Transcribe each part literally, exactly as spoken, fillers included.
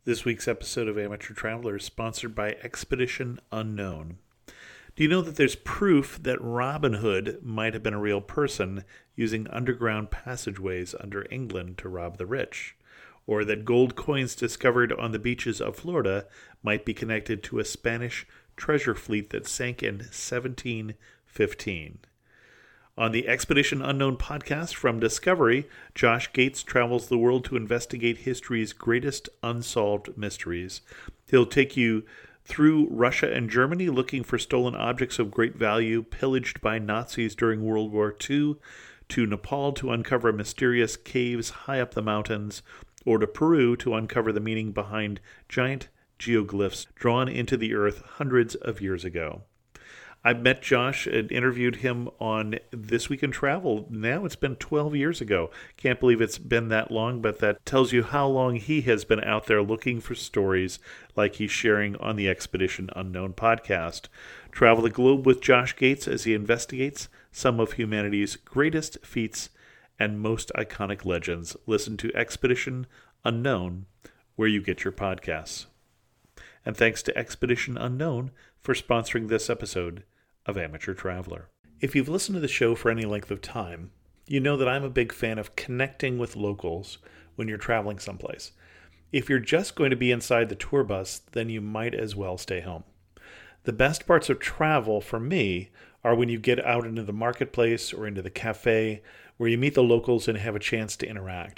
This week's episode of Amateur Traveler is sponsored by Expedition Unknown. Do you know that there's proof that Robin Hood might have been a real person using underground passageways under England to rob the rich? Or that gold coins discovered on the beaches of Florida might be connected to a Spanish treasure fleet that sank in seventeen fifteen? On the Expedition Unknown podcast from Discovery, Josh Gates travels the world to investigate history's greatest unsolved mysteries. He'll take you through Russia and Germany looking for stolen objects of great value pillaged by Nazis during World War Two, to Nepal to uncover mysterious caves high up the mountains, or to Peru to uncover the meaning behind giant geoglyphs drawn into the earth hundreds of years ago. I met Josh and interviewed him on This Week in Travel. Now it's been twelve years ago. Can't believe it's been that long, but that tells you how long he has been out there looking for stories like he's sharing on the Expedition Unknown podcast. Travel the globe with Josh Gates as he investigates some of humanity's greatest feats and most iconic legends. Listen to Expedition Unknown where you get your podcasts. And thanks to Expedition Unknown for sponsoring this episode of Amateur Traveler. If you've listened to the show for any length of time, you know that I'm a big fan of connecting with locals when you're traveling someplace. If you're just going to be inside the tour bus, then you might as well stay home. The best parts of travel for me are when you get out into the marketplace or into the cafe where you meet the locals and have a chance to interact.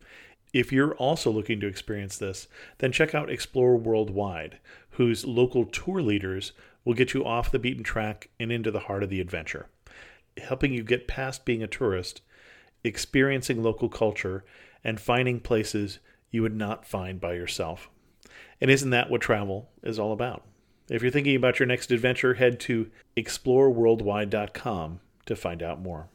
If you're also looking to experience this, then check out Explore Worldwide, whose local tour leaders will get you off the beaten track and into the heart of the adventure, helping you get past being a tourist, experiencing local culture, and finding places you would not find by yourself. And isn't that what travel is all about? If you're thinking about your next adventure, head to explore worldwide dot com to find out more.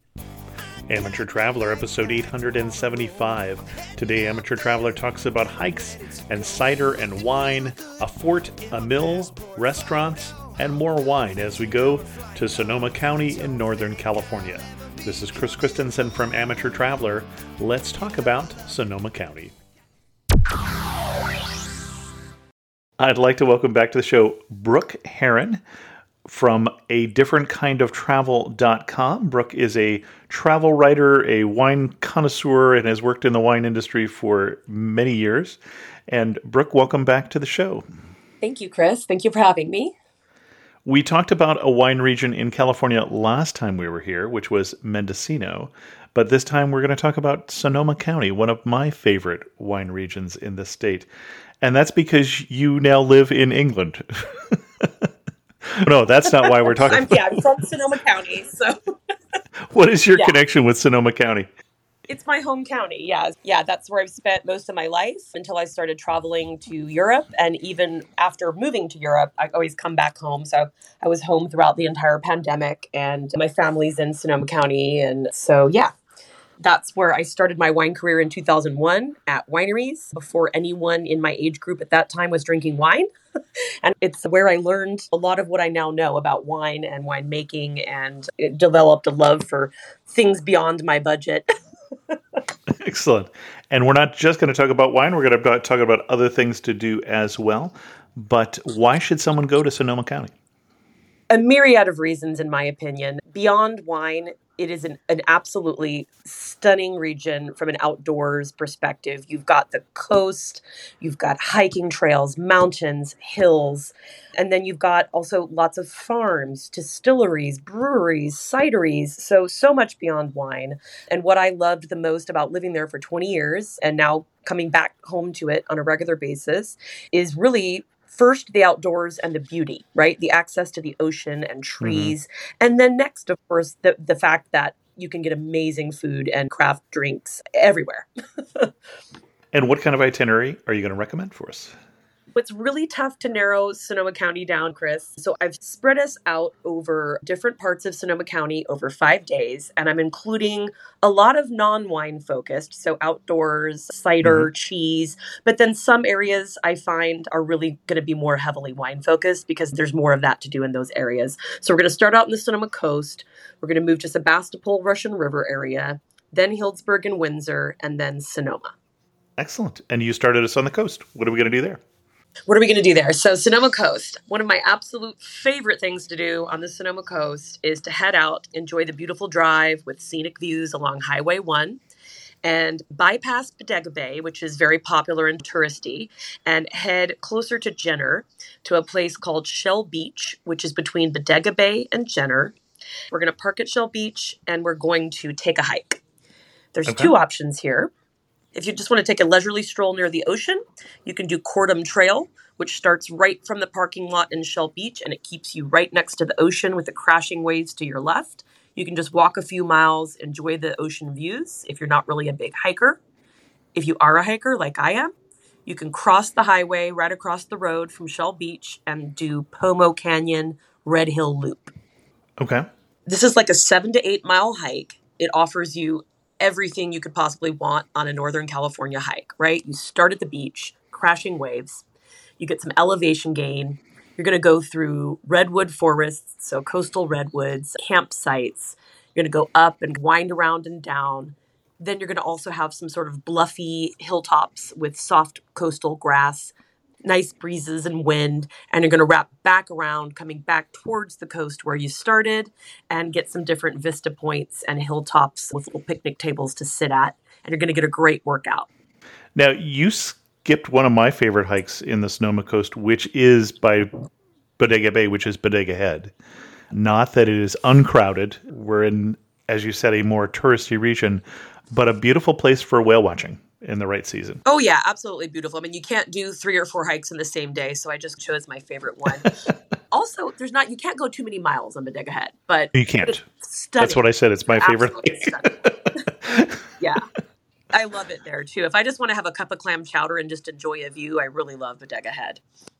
Amateur Traveler, episode eight hundred seventy-five. Today, Amateur Traveler talks about hikes and cider and wine, a fort, a mill, restaurants, and more wine as we go to Sonoma County in Northern California. This is Chris Christensen from Amateur Traveler. Let's talk about Sonoma County. I'd like to welcome back to the show Brooke Herron from a different kind of travel dot com. Brooke is a travel writer, a wine connoisseur, and has worked in the wine industry for many years. And Brooke, welcome back to the show. Thank you, Chris. Thank you for having me. We talked about a wine region in California last time we were here, which was Mendocino. But this time we're going to talk about Sonoma County, one of my favorite wine regions in the state. And that's because you now live in England. No, that's not why we're talking I'm, about Yeah, I'm from Sonoma County, so... What is your yeah. connection with Sonoma County? It's my home county, yeah. Yeah, that's where I've spent most of my life until I started traveling to Europe. And even after moving to Europe, I always come back home. So I was home throughout the entire pandemic, and my family's in Sonoma County. And so, yeah. That's where I started my wine career in two thousand one at Wineries, before anyone in my age group at that time was drinking wine. And it's where I learned a lot of what I now know about wine and winemaking, and it developed a love for things beyond my budget. Excellent. And we're not just going to talk about wine. We're going to talk about other things to do as well. But why should someone go to Sonoma County? A myriad of reasons, in my opinion. Beyond wine, it is an, an absolutely stunning region from an outdoors perspective. You've got the coast, you've got hiking trails, mountains, hills, and then you've got also lots of farms, distilleries, breweries, cideries, so, so much beyond wine. And what I loved the most about living there for twenty years and now coming back home to it on a regular basis is really first, the outdoors and the beauty, right? The access to the ocean and trees. Mm-hmm. And then next, of course, the, the fact that you can get amazing food and craft drinks everywhere. And what kind of itinerary are you going to recommend for us? It's really tough to narrow Sonoma County down, Chris. So I've spread us out over different parts of Sonoma County over five days, and I'm including a lot of non-wine focused, so outdoors, cider, mm-hmm. cheese, but then some areas I find are really going to be more heavily wine focused because there's more of that to do in those areas. So we're going to start out in the Sonoma coast. We're going to move to Sebastopol, Russian River area, then Healdsburg and Windsor, and then Sonoma. Excellent. And you started us on the coast. What are we going to do there? What are we going to do there? So Sonoma Coast, one of my absolute favorite things to do on the Sonoma Coast is to head out, enjoy the beautiful drive with scenic views along Highway one, and bypass Bodega Bay, which is very popular and touristy, and head closer to Jenner to a place called Shell Beach, which is between Bodega Bay and Jenner. We're going to park at Shell Beach, and we're going to take a hike. There's Okay. two options here. If you just want to take a leisurely stroll near the ocean, you can do Cordham Trail, which starts right from the parking lot in Shell Beach, and it keeps you right next to the ocean with the crashing waves to your left. You can just walk a few miles, enjoy the ocean views if you're not really a big hiker. If you are a hiker like I am, you can cross the highway right across the road from Shell Beach and do Pomo Canyon Red Hill Loop. Okay. This is like a seven to eight mile hike. It offers you everything you could possibly want on a Northern California hike, right? You start at the beach, crashing waves. You get some elevation gain. You're going to go through redwood forests, so coastal redwoods, campsites. You're going to go up and wind around and down. Then you're going to also have some sort of bluffy hilltops with soft coastal grass, nice breezes and wind, and you're going to wrap back around, coming back towards the coast where you started, and get some different vista points and hilltops with little picnic tables to sit at, and you're going to get a great workout. Now, you skipped one of my favorite hikes in the Sonoma Coast, which is by Bodega Bay, which is Bodega Head. Not that it is uncrowded. We're in, as you said, a more touristy region, but a beautiful place for whale watching in the right season. Oh yeah, absolutely beautiful. I mean, you can't do three or four hikes in the same day, so I just chose my favorite one. Also, there's not you can't go too many miles on Bodega Head, but You can't. it's stunning. That's what I said. It's my favorite Absolutely hike. stunning. Yeah. I love it there too. If I just want to have a cup of clam chowder and just enjoy a view, I really love Bodega Head.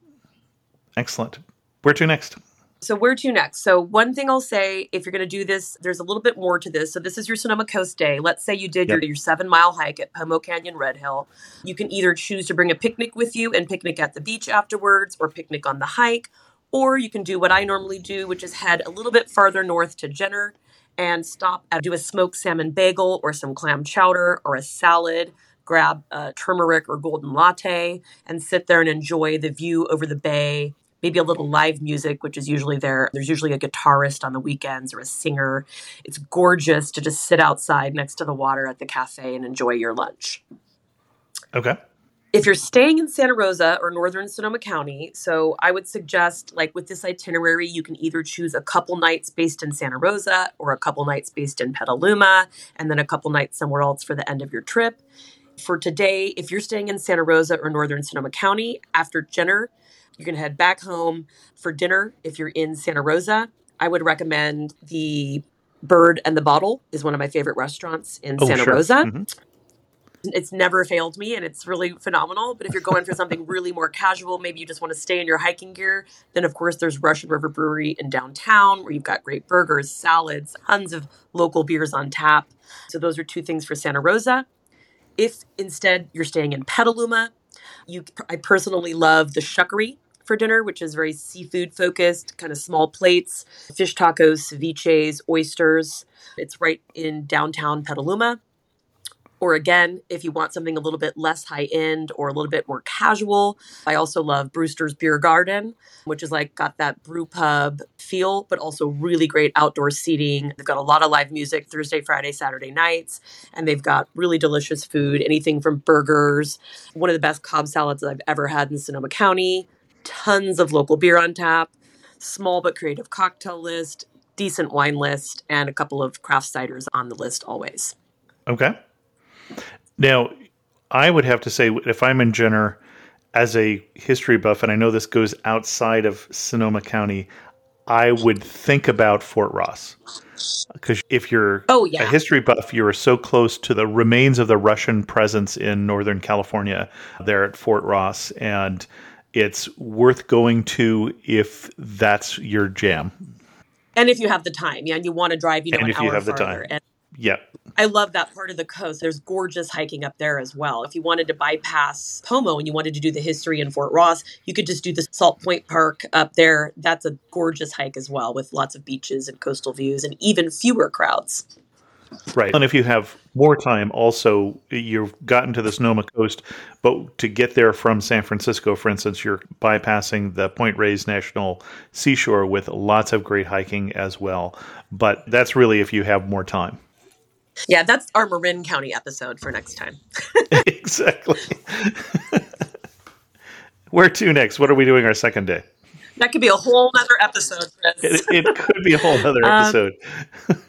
Excellent. Where to next? So where to next? So one thing I'll say, if you're going to do this, there's a little bit more to this. So this is your Sonoma Coast day. Let's say you did Yep. your, your seven mile hike at Pomo Canyon Red Hill. You can either choose to bring a picnic with you and picnic at the beach afterwards, or picnic on the hike. Or you can do what I normally do, which is head a little bit farther north to Jenner and stop and do a smoked salmon bagel or some clam chowder or a salad. Grab a turmeric or golden latte and sit there and enjoy the view over the bay. Maybe a little live music, which is usually there. There's usually a guitarist on the weekends or a singer. It's gorgeous to just sit outside next to the water at the cafe and enjoy your lunch. Okay. If you're staying in Santa Rosa or northern Sonoma County, so I would suggest, like with this itinerary, you can either choose a couple nights based in Santa Rosa or a couple nights based in Petaluma, and then a couple nights somewhere else for the end of your trip. For today, if you're staying in Santa Rosa or northern Sonoma County, after Jenner, you can head back home for dinner. If you're in Santa Rosa, I would recommend the Bird and the Bottle is one of my favorite restaurants in Oh, Santa sure. Rosa. Mhm. It's never failed me and it's really phenomenal. But if you're going for something really more casual, maybe you just want to stay in your hiking gear, then of course there's Russian River Brewery in downtown where you've got great burgers, salads, tons of local beers on tap. So those are two things for Santa Rosa. If instead you're staying in Petaluma, you, I personally love the Shuckery for dinner, which is very seafood focused, kind of small plates, fish tacos, ceviches, oysters. It's right in downtown Petaluma. Or again, if you want something a little bit less high end or a little bit more casual, I also love Brewster's Beer Garden, which is like got that brew pub feel, but also really great outdoor seating. They've got a lot of live music Thursday, Friday, Saturday nights, and they've got really delicious food, anything from burgers, one of the best Cobb salads that I've ever had in Sonoma County, tons of local beer on tap, small but creative cocktail list, decent wine list, and a couple of craft ciders on the list always. Okay. Now, I would have to say, if I'm in Jenner as a history buff, and I know this goes outside of Sonoma County, I would think about Fort Ross. Because if you're Oh, yeah. a history buff, you are so close to the remains of the Russian presence in Northern California there at Fort Ross. And it's worth going to if that's your jam. And if you have the time, yeah, and you want to drive, you know, And an if you hour have the farther. time. And Yeah. I love that part of the coast. There's gorgeous hiking up there as well. If you wanted to bypass Pomo and you wanted to do the history in Fort Ross, you could just do the Salt Point Park up there. That's a gorgeous hike as well with lots of beaches and coastal views and even fewer crowds. Right. And if you have more time. Also, you've gotten to the Sonoma Coast, but to get there from San Francisco, for instance, you're bypassing the Point Reyes National Seashore with lots of great hiking as well. But that's really if you have more time. Yeah, that's our Marin County episode for next time. Exactly. Where to next? What are we doing our second day? That could be a whole other episode, Chris. It, it could be a whole other episode. Um,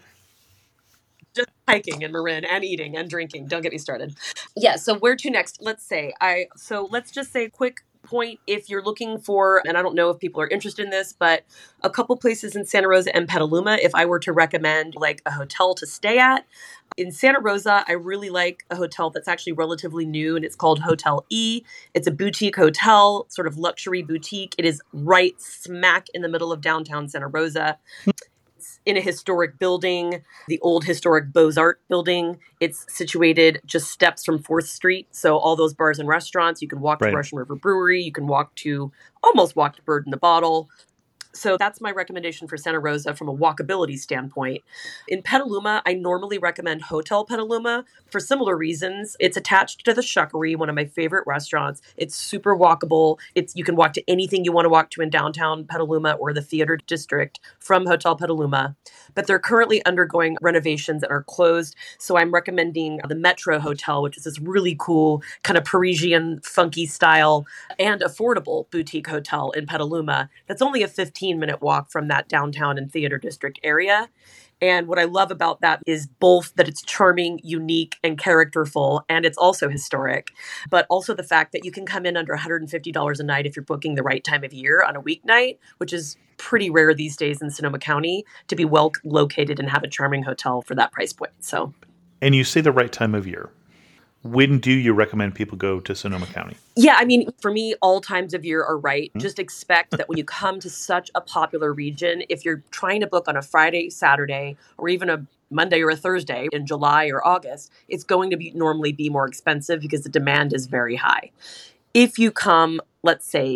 just hiking and Marin and eating and drinking. Don't get me started. Yeah, so where to next? Let's say I so let's just say a quick point if you're looking for, and I don't know if people are interested in this, but a couple places in Santa Rosa and Petaluma, if I were to recommend like a hotel to stay at. In Santa Rosa, I really like a hotel that's actually relatively new, and it's called Hotel E. It's a boutique hotel, sort of luxury boutique. It is right smack in the middle of downtown Santa Rosa. It's in a historic building, the old historic Beaux-Arts building. It's situated just steps from fourth Street. So all those bars and restaurants, you can walk Right. to Russian River Brewery. You can walk to, almost walk to Bird in the Bottle. So that's my recommendation for Santa Rosa from a walkability standpoint. In Petaluma, I normally recommend Hotel Petaluma for similar reasons. It's attached to the Shuckery, one of my favorite restaurants. It's super walkable. It's you can walk to anything you want to walk to in downtown Petaluma or the theater district from Hotel Petaluma. But they're currently undergoing renovations and are closed. So I'm recommending the Metro Hotel, which is this really cool kind of Parisian funky style and affordable boutique hotel in Petaluma. That's only a fifteen minute walk from that downtown and theater district area. And what I love about that is both that it's charming, unique, and characterful, and it's also historic, but also the fact that you can come in under one hundred fifty dollars a night if you're booking the right time of year on a weeknight, which is pretty rare these days in Sonoma County to be well located and have a charming hotel for that price point. So, And you say the right time of year. When do you recommend people go to Sonoma County? yeah, I mean, for me, all times of year are right. Mm-hmm. Just expect that when you come to such a popular region, if you're trying to book on a Friday, Saturday, or even a Monday or a Thursday in July or August, it's going to be normally be more expensive because the demand is very high. If you come, let's say,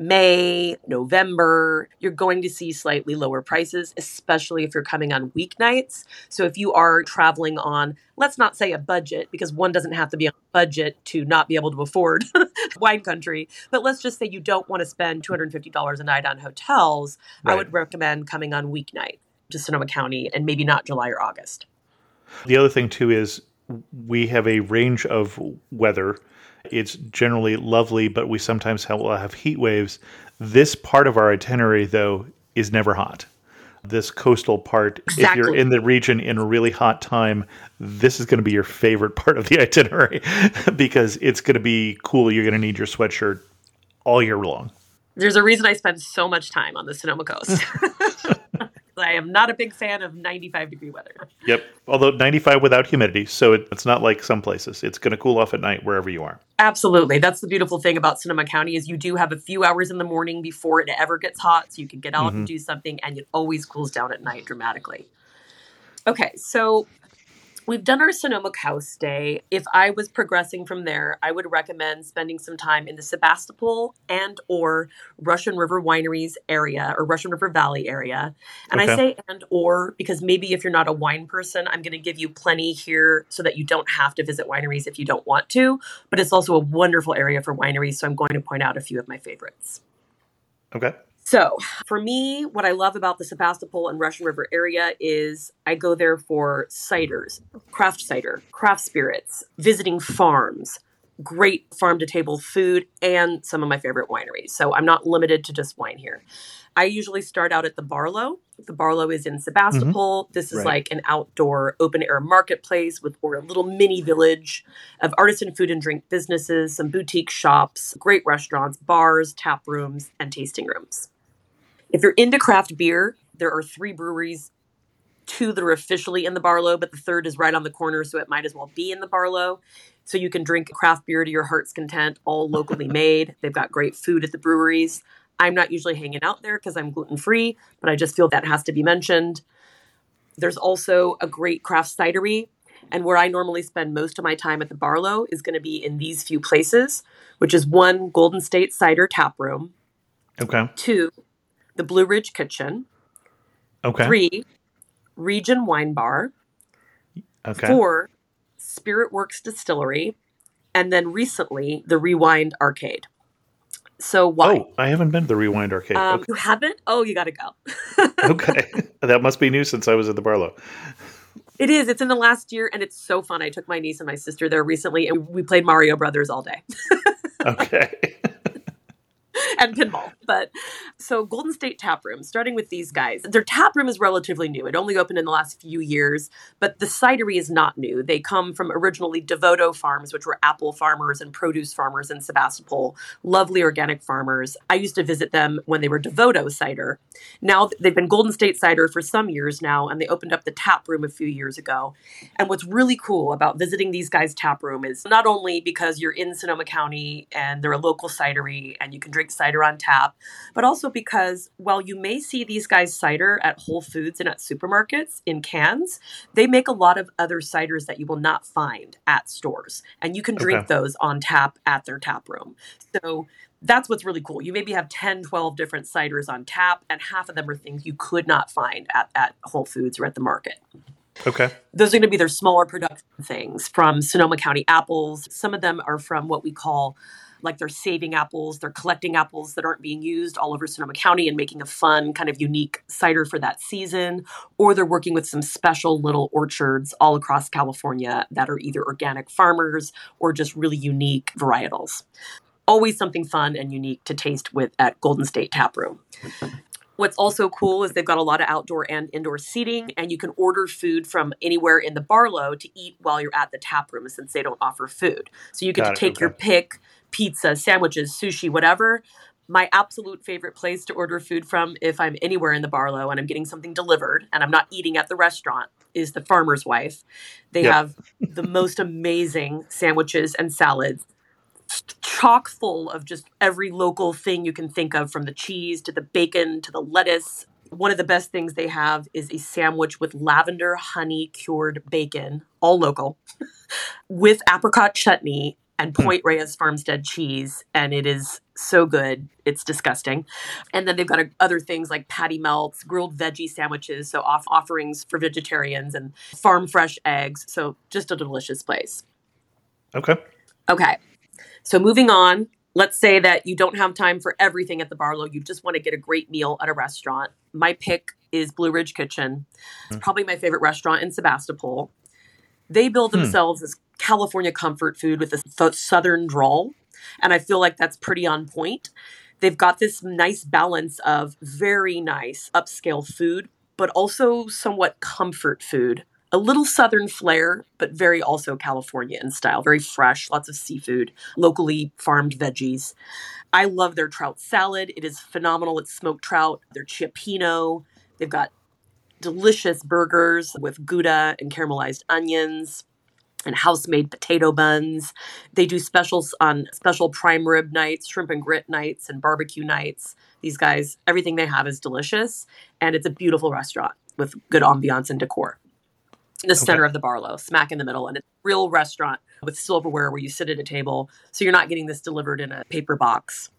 May, November, you're going to see slightly lower prices, especially if you're coming on weeknights. So if you are traveling on, let's not say a budget, because one doesn't have to be on a budget to not be able to afford wine country, but let's just say you don't want to spend two hundred fifty dollars a night on hotels, right. I would recommend coming on weeknight to Sonoma County and maybe not July or August. The other thing too is we have a range of weather. It's generally lovely, but we sometimes have, will have heat waves. This part of our itinerary, though, is never hot. This coastal part, exactly. If you're in the region in a really hot time, this is going to be your favorite part of the itinerary because it's going to be cool. You're going to need your sweatshirt all year long. There's a reason I spend so much time on the Sonoma Coast. I am not a big fan of ninety-five degree weather. Yep. Although ninety-five without humidity. So it, it's not like some places. It's going to cool off at night wherever you are. Absolutely. That's the beautiful thing about Sonoma County is you do have a few hours in the morning before it ever gets hot. So you can get out mm-hmm. and do something and it always cools down at night dramatically. Okay. So we've done our Sonoma Coast Day. If I was progressing from there, I would recommend spending some time in the Sebastopol and or Russian River Wineries area or Russian River Valley area. And okay. I say and or because maybe if you're not a wine person, I'm going to give you plenty here so that you don't have to visit wineries if you don't want to. But it's also a wonderful area for wineries, so I'm going to point out a few of my favorites. Okay. So for me, what I love about the Sebastopol and Russian River area is I go there for ciders, craft cider, craft spirits, visiting farms, great farm-to-table food, and some of my favorite wineries. So I'm not limited to just wine here. I usually start out at the Barlow. The Barlow is in Sebastopol. Mm-hmm. This is right. like an outdoor open-air marketplace with or a little mini village of artisan food and drink businesses, some boutique shops, great restaurants, bars, tap rooms, and tasting rooms. If you're into craft beer, there are three breweries, two that are officially in the Barlow, but the third is right on the corner, so it might as well be in the Barlow. So you can drink craft beer to your heart's content, all locally made. They've got great food at the breweries. I'm not usually hanging out there because I'm gluten-free, but I just feel that has to be mentioned. There's also a great craft cidery, and where I normally spend most of my time at the Barlow is going to be in these few places, which is one, Golden State Cider Tap Room. Okay. Two, the Blue Ridge Kitchen. Okay. Three, Region Wine Bar. Okay. Four, Spirit Works Distillery, and then recently the Rewind Arcade. So why? Oh, I haven't been to the Rewind Arcade. Um, Okay. You haven't? Oh, you got to go. Okay. That must be new since I was at the Barlow. It is. It's in the last year, and it's so fun. I took my niece and my sister there recently, and we played Mario Brothers all day. Okay. And pinball. But so Golden State Tap Room, starting with these guys, their tap room is relatively new. It only opened in the last few years, but the cidery is not new. They come from originally Devoto Farms, which were apple farmers and produce farmers in Sebastopol, lovely organic farmers. I used to visit them when they were Devoto Cider. Now they've been Golden State Cider for some years now, and they opened up the tap room a few years ago. And what's really cool about visiting these guys' tap room is not only because you're in Sonoma County and they're a local cidery and you can drink cider on tap, but also because while you may see these guys' cider at Whole Foods and at supermarkets in cans, they make a lot of other ciders that you will not find at stores. And you can drink Okay. those on tap at their tap room. So that's what's really cool. You maybe have ten, twelve different ciders on tap, and half of them are things you could not find at, at Whole Foods or at the market. Okay. Those are going to be their smaller production things from Sonoma County apples. Some of them are from what we call like they're saving apples. They're collecting apples that aren't being used all over Sonoma County and making a fun kind of unique cider for that season. Or they're working with some special little orchards all across California that are either organic farmers or just really unique varietals. Always something fun and unique to taste with at Golden State Tap Room. What's also cool is they've got a lot of outdoor and indoor seating, and you can order food from anywhere in the Barlow to eat while you're at the tap room since they don't offer food. So you get Got to it, take okay. your pick, pizza, sandwiches, sushi, whatever. My absolute favorite place to order food from if I'm anywhere in the Barlow and I'm getting something delivered and I'm not eating at the restaurant is the Farmer's Wife. They Yep. have the most amazing sandwiches and salads, chock full of just every local thing you can think of, from the cheese to the bacon to the lettuce. One of the best things they have is a sandwich with lavender honey cured bacon, all local, with apricot chutney and Point Reyes Farmstead cheese. And it is so good. It's disgusting. And then they've got other things like patty melts, grilled veggie sandwiches, so off offerings for vegetarians, and farm fresh eggs. So just a delicious place. Okay. Okay. So moving on, let's say that you don't have time for everything at the Barlow. You just want to get a great meal at a restaurant. My pick is Blue Ridge Kitchen. It's probably my favorite restaurant in Sebastopol. They bill themselves as California comfort food with a th- southern drawl. And I feel like that's pretty on point. They've got this nice balance of very nice upscale food, but also somewhat comfort food. A little southern flair, but very also California in style. Very fresh, lots of seafood, locally farmed veggies. I love their trout salad. It is phenomenal. It's smoked trout, their chiapino. They've got delicious burgers with Gouda and caramelized onions and house-made potato buns. They do specials on special prime rib nights, shrimp and grit nights, and barbecue nights. These guys, everything they have is delicious, and it's a beautiful restaurant with good ambiance and decor. In the center Okay. of the Barlow, smack in the middle, and it's a real restaurant with silverware where you sit at a table, so you're not getting this delivered in a paper box.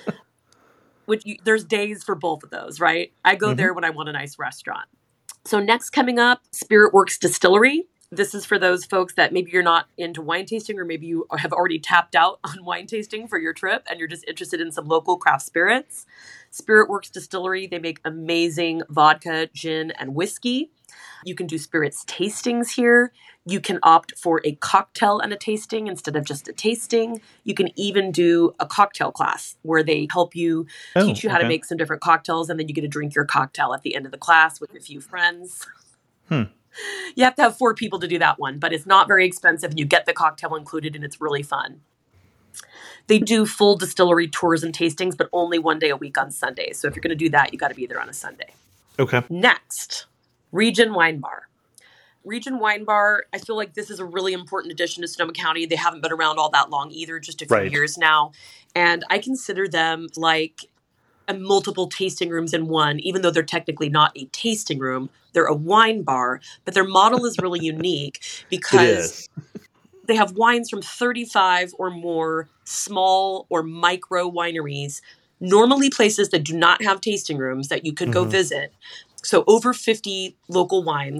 Which you, there's days for both of those, right? I go Mhm. there when I want a nice restaurant. So next coming up, Spirit Works Distillery. This is for those folks that maybe you're not into wine tasting, or maybe you have already tapped out on wine tasting for your trip and you're just interested in some local craft spirits. Spirit Works Distillery, they make amazing vodka, gin, and whiskey. You can do spirits tastings here. You can opt for a cocktail and a tasting instead of just a tasting. You can even do a cocktail class where they help you Oh, teach you how to okay. make some different cocktails, and then you get to drink your cocktail at the end of the class with a few friends. Hmm. You have to have four people to do that one, but it's not very expensive, and you get the cocktail included, and it's really fun. They do full distillery tours and tastings, but only one day a week on Sundays. So if you're going to do that, you got to be there on a Sunday. Okay. Next, Region Wine Bar. Region Wine Bar, I feel like this is a really important addition to Sonoma County. They haven't been around all that long either, just a few Right. years now. And I consider them like a multiple tasting rooms in one, even though they're technically not a tasting room. They're a wine bar, but their model is really unique It because is. they have wines from thirty-five or more small or micro wineries, normally places that do not have tasting rooms that you could go Mhm. visit. So over fifty local wines,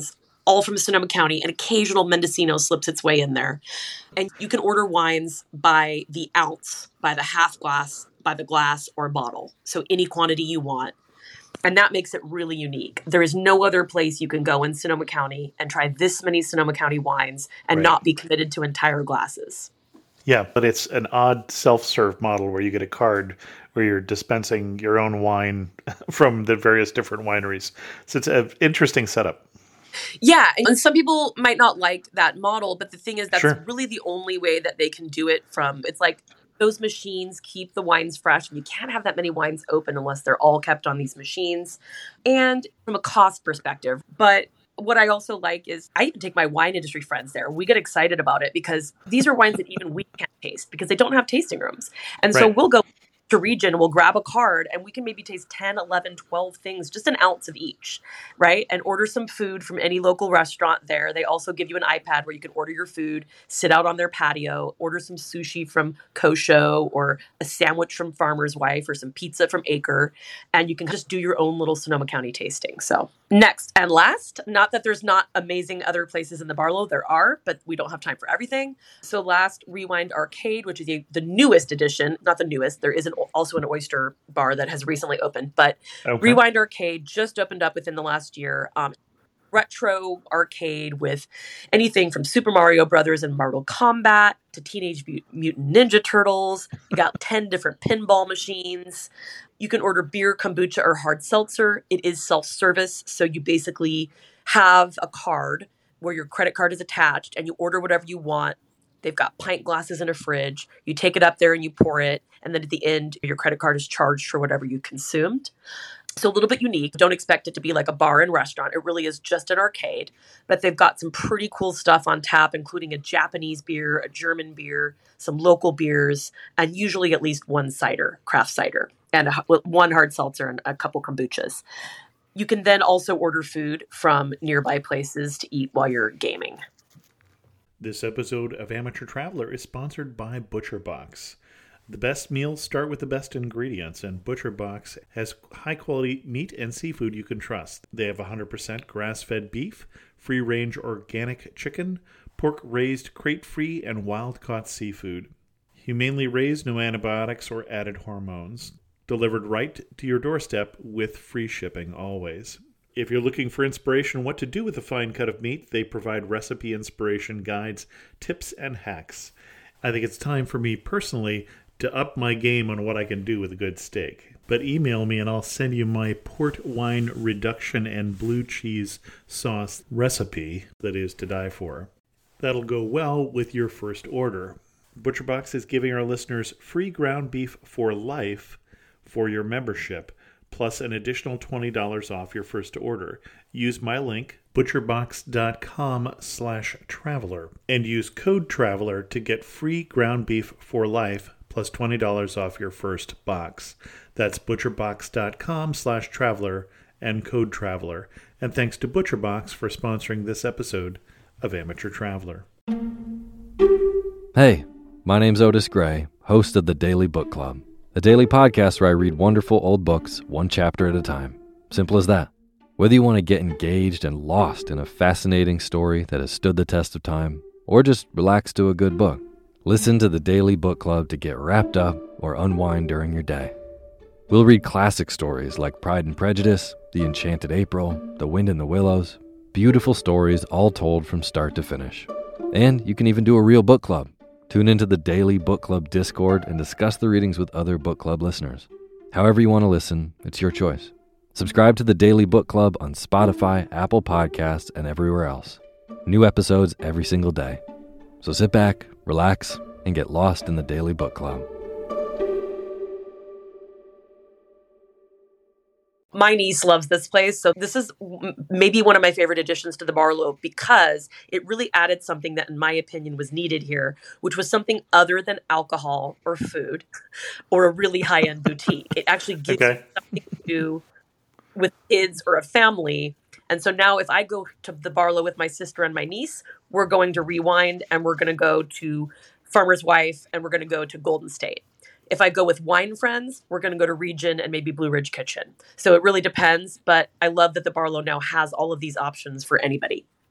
all from Sonoma County, and occasional Mendocino slips its way in there. And you can order wines by the ounce, by the half glass, by the glass or bottle. So any quantity you want. And that makes it really unique. There is no other place you can go in Sonoma County and try this many Sonoma County wines and Right. not be committed to entire glasses. Yeah, but it's an odd self-serve model where you get a card where you're dispensing your own wine from the various different wineries. So it's an interesting setup. Yeah, and some people might not like that model, but the thing is that's Sure. really the only way that they can do it from. It's like those machines keep the wines fresh. You can't have that many wines open unless they're all kept on these machines. And from a cost perspective, but what I also like is I even take my wine industry friends there. We get excited about it because these are wines that even we can't taste because they don't have tasting rooms. And so Right. we'll go to region, we'll grab a card and we can maybe taste ten, eleven, twelve things, just an ounce of each, right? And order some food from any local restaurant there. They also give you an iPad where you can order your food, sit out on their patio, order some sushi from Kosho or a sandwich from Farmer's Wife or some pizza from Acre. And you can just do your own little Sonoma County tasting. So next and last, not that there's not amazing other places in the Barlow, there are, but we don't have time for everything. So last, Rewind Arcade, which is a, the newest edition, not the newest, there is an, also an oyster bar that has recently opened, but Okay. Rewind Arcade just opened up within the last year. Um, retro arcade with anything from Super Mario Brothers and Mortal Kombat to Teenage Mutant Ninja Turtles. You got ten different pinball machines. You can order beer, kombucha, or hard seltzer. It is self-service, so you basically have a card where your credit card is attached and you order whatever you want. They've got pint glasses in a fridge. You take it up there and you pour it. And then at the end, your credit card is charged for whatever you consumed. So a little bit unique. Don't expect it to be like a bar and restaurant. It really is just an arcade. But they've got some pretty cool stuff on tap, including a Japanese beer, a German beer, some local beers, and usually at least one cider, craft cider, and a, one hard seltzer and a couple kombuchas. You can then also order food from nearby places to eat while you're gaming. This episode of Amateur Traveler is sponsored by ButcherBox. The best meals start with the best ingredients, and ButcherBox has high-quality meat and seafood you can trust. They have one hundred percent grass-fed beef, free-range organic chicken, pork-raised crate-free, and wild-caught seafood. Humanely raised, no antibiotics or added hormones. Delivered right to your doorstep with free shipping always. If you're looking for inspiration on what to do with a fine cut of meat, they provide recipe inspiration guides, tips, and hacks. I think it's time for me personally to up my game on what I can do with a good steak. But email me and I'll send you my port wine reduction and blue cheese sauce recipe that is to die for. That'll go well with your first order. ButcherBox is giving our listeners free ground beef for life for your membership, plus an additional twenty dollars off your first order. Use my link, butcherbox.com slash traveler, and use code traveler to get free ground beef for life, plus twenty dollars off your first box. That's butcherbox.com slash traveler and code traveler. And thanks to ButcherBox for sponsoring this episode of Amateur Traveler. Hey, my name's Otis Gray, host of the Daily Book Club, a daily podcast where I read wonderful old books one chapter at a time. Simple as that. Whether you want to get engaged and lost in a fascinating story that has stood the test of time, or just relax to a good book, listen to the Daily Book Club to get wrapped up or unwind during your day. We'll read classic stories like Pride and Prejudice, The Enchanted April, The Wind in the Willows, beautiful stories all told from start to finish. And you can even do a real book club. Tune into the Daily Book Club Discord and discuss the readings with other book club listeners. However you want to listen, it's your choice. Subscribe to the Daily Book Club on Spotify, Apple Podcasts, and everywhere else. New episodes every single day. So sit back, relax, and get lost in the Daily Book Club. My niece loves this place. So this is w- maybe one of my favorite additions to the Barlow because it really added something that, in my opinion, was needed here, which was something other than alcohol or food or a really high-end boutique. It actually gives Okay. you something to do with kids or a family. And so now if I go to the Barlow with my sister and my niece, we're going to Rewind and we're going to go to Farmer's Wife and we're going to go to Golden State. If I go with wine friends, we're going to go to Region and maybe Blue Ridge Kitchen. So it really depends, but I love that the Barlow now has all of these options for anybody.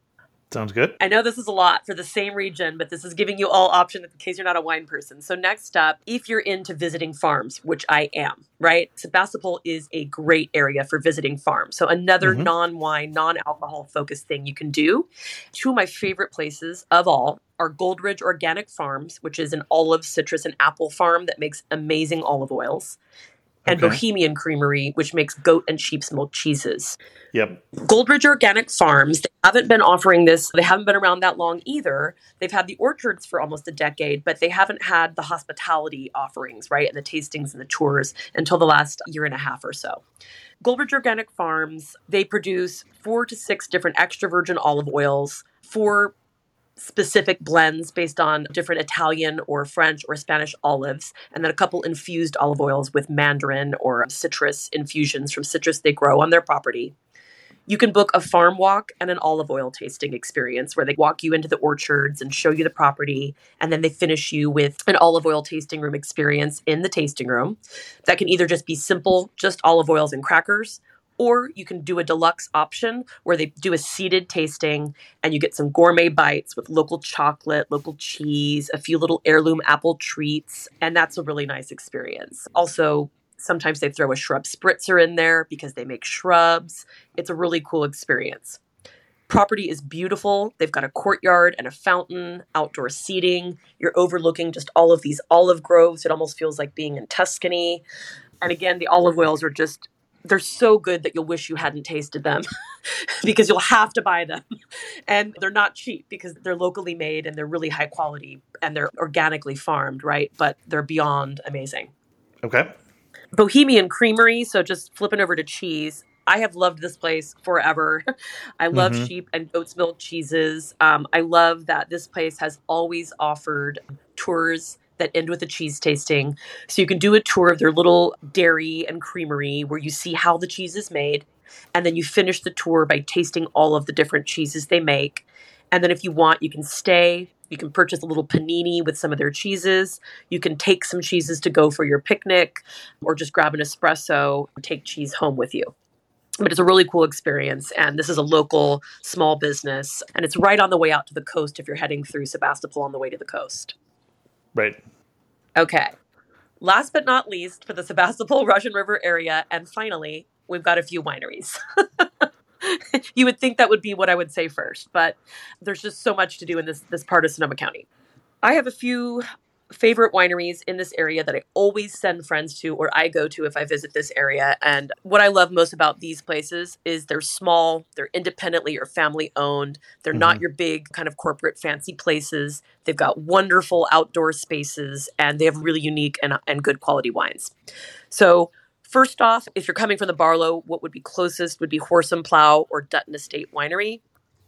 Sounds good. I know this is a lot for the same region, but this is giving you all options in case you're not a wine person. So next up, if you're into visiting farms, which I am, right? Sebastopol is a great area for visiting farms. So another mm-hmm. non-wine, non-alcohol focused thing you can do. Two of my favorite places of all are Goldridge Organic Farms, which is an olive, citrus, and apple farm that makes amazing olive oils. And okay. Bohemian Creamery, which makes goat and sheep's milk cheeses. Yep. Goldridge Organic Farms, they haven't been offering this. They haven't been around that long either. They've had the orchards for almost a decade, but they haven't had the hospitality offerings, right? And the tastings and the tours until the last year and a half or so. Goldridge Organic Farms, they produce four to six different extra virgin olive oils, four specific blends based on different Italian or French or Spanish olives, and then a couple infused olive oils with mandarin or citrus infusions from citrus they grow on their property. You can book a farm walk and an olive oil tasting experience where they walk you into the orchards and show you the property, and then they finish you with an olive oil tasting room experience in the tasting room. That can either just be simple, just olive oils and crackers, or you can do a deluxe option where they do a seated tasting and you get some gourmet bites with local chocolate, local cheese, a few little heirloom apple treats. And that's a really nice experience. Also, sometimes they throw a shrub spritzer in there because they make shrubs. It's a really cool experience. Property is beautiful. They've got a courtyard and a fountain, outdoor seating. You're overlooking just all of these olive groves. It almost feels like being in Tuscany. And again, the olive oils are just they're so good that you'll wish you hadn't tasted them because you'll have to buy them. And they're not cheap because they're locally made and they're really high quality and they're organically farmed, right? But they're beyond amazing. Okay. Bohemian Creamery. So just flipping over to cheese. I have loved this place forever. I love mm-hmm. sheep and goat's milk cheeses. Um, I love that this place has always offered tours that end with a cheese tasting. So you can do a tour of their little dairy and creamery where you see how the cheese is made. And then you finish the tour by tasting all of the different cheeses they make. And then if you want, you can stay. You can purchase a little panini with some of their cheeses. You can take some cheeses to go for your picnic or just grab an espresso and take cheese home with you. But it's a really cool experience. And this is a local small business. And it's right on the way out to the coast if you're heading through Sebastopol on the way to the coast. Right. Okay. Last but not least, for the Sebastopol Russian River area, and finally, we've got a few wineries. You would think that would be what I would say first, but there's just so much to do in this, this part of Sonoma County. I have a few favorite wineries in this area that I always send friends to or I go to if I visit this area. And what I love most about these places is they're small, they're independently or family owned. They're mm-hmm. not your big kind of corporate fancy places. They've got wonderful outdoor spaces and they have really unique and, and good quality wines. So first off, if you're coming from the Barlow, what would be closest would be Horse and Plow or Dutton Estate Winery.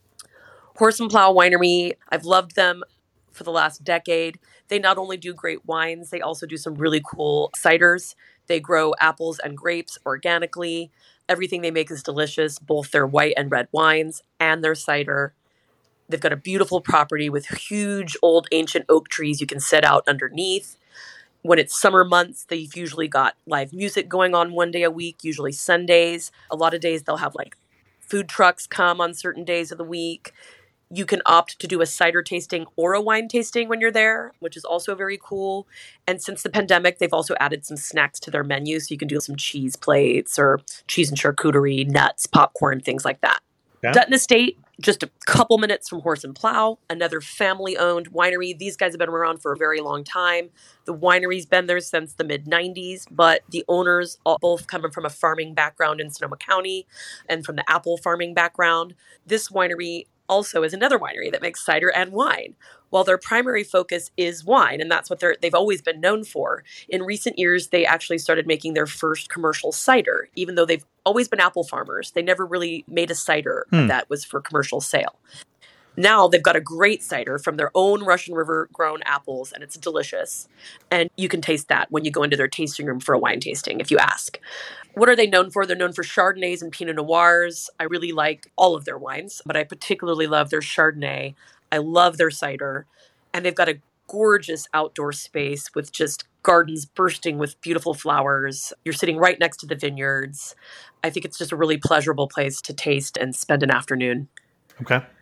Horse and Plow Winery, I've loved them for the last decade. They not only do great wines, they also do some really cool ciders. They grow apples and grapes organically. Everything they make is delicious, both their white and red wines and their cider. They've got a beautiful property with huge old ancient oak trees you can sit out underneath. When it's summer months, they've usually got live music going on one day a week, usually Sundays. A lot of days they'll have like food trucks come on certain days of the week. You can opt to do a cider tasting or a wine tasting when you're there, which is also very cool. And since the pandemic, they've also added some snacks to their menu. So you can do some cheese plates or cheese and charcuterie, nuts, popcorn, things like that. Yeah. Dutton Estate, just a couple minutes from Horse and Plow, another family-owned winery. These guys have been around for a very long time. The winery's been there since the mid nineties, but the owners all, both coming from a farming background in Sonoma County and from the apple farming background. This winery also is another winery that makes cider and wine. While their primary focus is wine, and that's what they're, they've always been known for, in recent years, they actually started making their first commercial cider, even though they've always been apple farmers. They never really made a cider hmm. that was for commercial sale. Now they've got a great cider from their own Russian River grown apples, and it's delicious. And you can taste that when you go into their tasting room for a wine tasting, if you ask. What are they known for? They're known for Chardonnays and Pinot Noirs. I really like all of their wines, but I particularly love their Chardonnay. I love their cider. And they've got a gorgeous outdoor space with just gardens bursting with beautiful flowers. You're sitting right next to the vineyards. I think it's just a really pleasurable place to taste and spend an afternoon. Okay.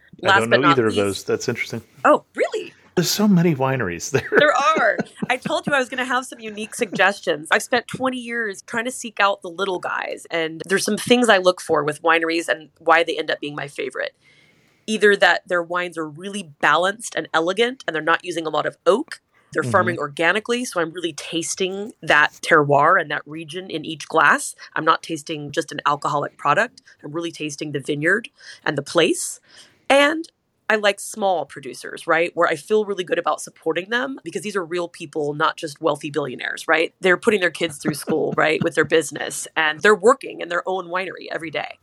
I Last don't but know not either of least, those. That's interesting. oh, really? There's so many wineries there. There are. I told you I was going to have some unique suggestions. I've spent twenty years trying to seek out the little guys, and there's some things I look for with wineries and why they end up being my favorite. Either that their wines are really balanced and elegant, and they're not using a lot of oak. They're Mhm. farming organically, so I'm really tasting that terroir and that region in each glass. I'm not tasting just an alcoholic product. I'm really tasting the vineyard and the place. And I like small producers, right? Where I feel really good about supporting them because these are real people, not just wealthy billionaires, right? They're putting their kids through school, right, with their business, and they're working in their own winery every day.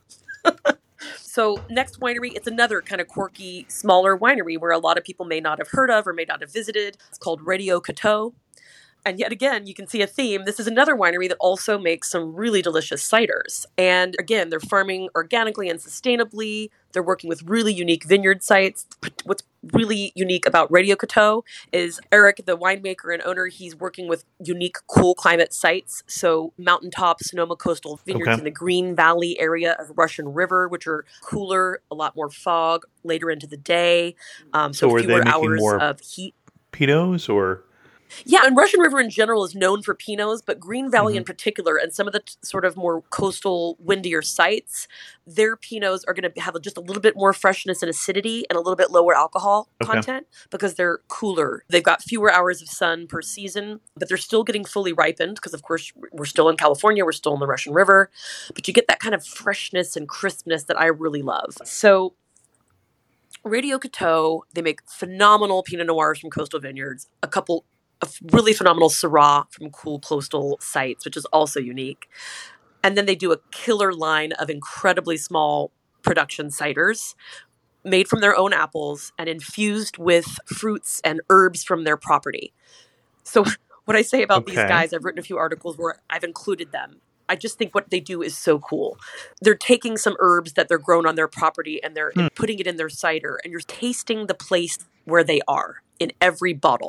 So next winery, it's another kind of quirky, smaller winery where a lot of people may not have heard of or may not have visited. It's called Radio Coteau. And yet again, you can see a theme. This is another winery that also makes some really delicious ciders. And again, they're farming organically and sustainably. They're working with really unique vineyard sites. What's really unique about Radio Coteau is Eric, the winemaker and owner, he's working with unique, cool climate sites. So mountaintop Sonoma coastal vineyards Okay. in the Green Valley area of Russian River, which are cooler, a lot more fog later into the day. Um, so So are they fewer making hours more- of heat. Pinots or Yeah, and Russian River in general is known for Pinots, but Green Valley Mhm. in particular, and some of the t- sort of more coastal, windier sites, their Pinots are going to have just a little bit more freshness and acidity and a little bit lower alcohol Okay. content because they're cooler. They've got fewer hours of sun per season, but they're still getting fully ripened because, of course, we're still in California, we're still in the Russian River, but you get that kind of freshness and crispness that I really love. So Radio Coteau, they make phenomenal Pinot Noirs from coastal vineyards, a couple a really phenomenal Syrah from cool coastal sites, which is also unique. And then they do a killer line of incredibly small production ciders made from their own apples and infused with fruits and herbs from their property. So what I say about these Okay. guys, I've written a few articles where I've included them. I just think what they do is so cool. They're taking some herbs that they're grown on their property and they're Hmm. putting it in their cider, and you're tasting the place where they are in every bottle.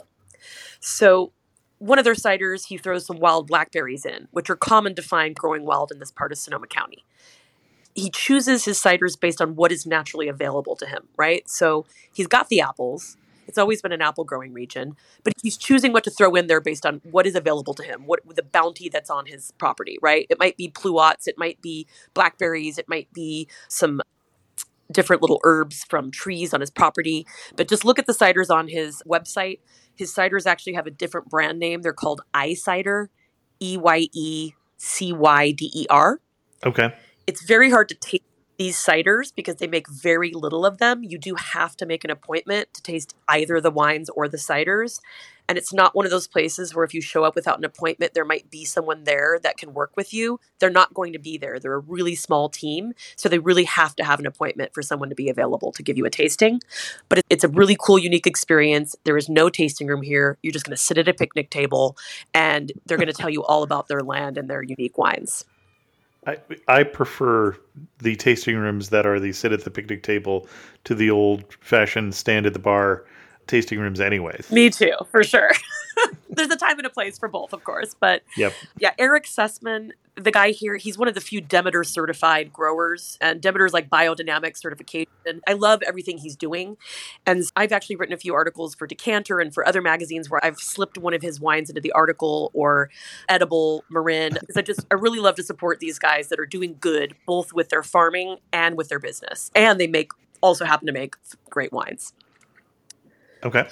So one of their ciders, he throws some wild blackberries in, which are common to find growing wild in this part of Sonoma County. He chooses his ciders based on what is naturally available to him, right? So he's got the apples. It's always been an apple growing region, but he's choosing what to throw in there based on what is available to him, what the bounty that's on his property, right? It might be pluots, it might be blackberries, it might be some different little herbs from trees on his property. But just look at the ciders on his website. His ciders actually have a different brand name. They're called iCider, E Y E C Y D E R. Okay. It's very hard to taste these ciders because they make very little of them. You do have to make an appointment to taste either the wines or the ciders. And it's not one of those places where if you show up without an appointment, there might be someone there that can work with you. They're not going to be there. They're a really small team. So they really have to have an appointment for someone to be available to give you a tasting. But it- it's a really cool, unique experience. There is no tasting room here. You're just going to sit at a picnic table and they're going to tell you all about their land and their unique wines. I I prefer the tasting rooms that are the sit at the picnic table to the old fashioned stand at the bar tasting rooms anyways. Me too, for sure. There's a time and a place for both, of course. But Yep. yeah, Eric Sussman, the guy here, he's one of the few Demeter certified growers, and Demeter's like biodynamic certification. I love everything he's doing. And I've actually written a few articles for Decanter and for other magazines where I've slipped one of his wines into the article or Edible Marin. Because I just, I really love to support these guys that are doing good, both with their farming and with their business. And they make, also happen to make great wines. Okay.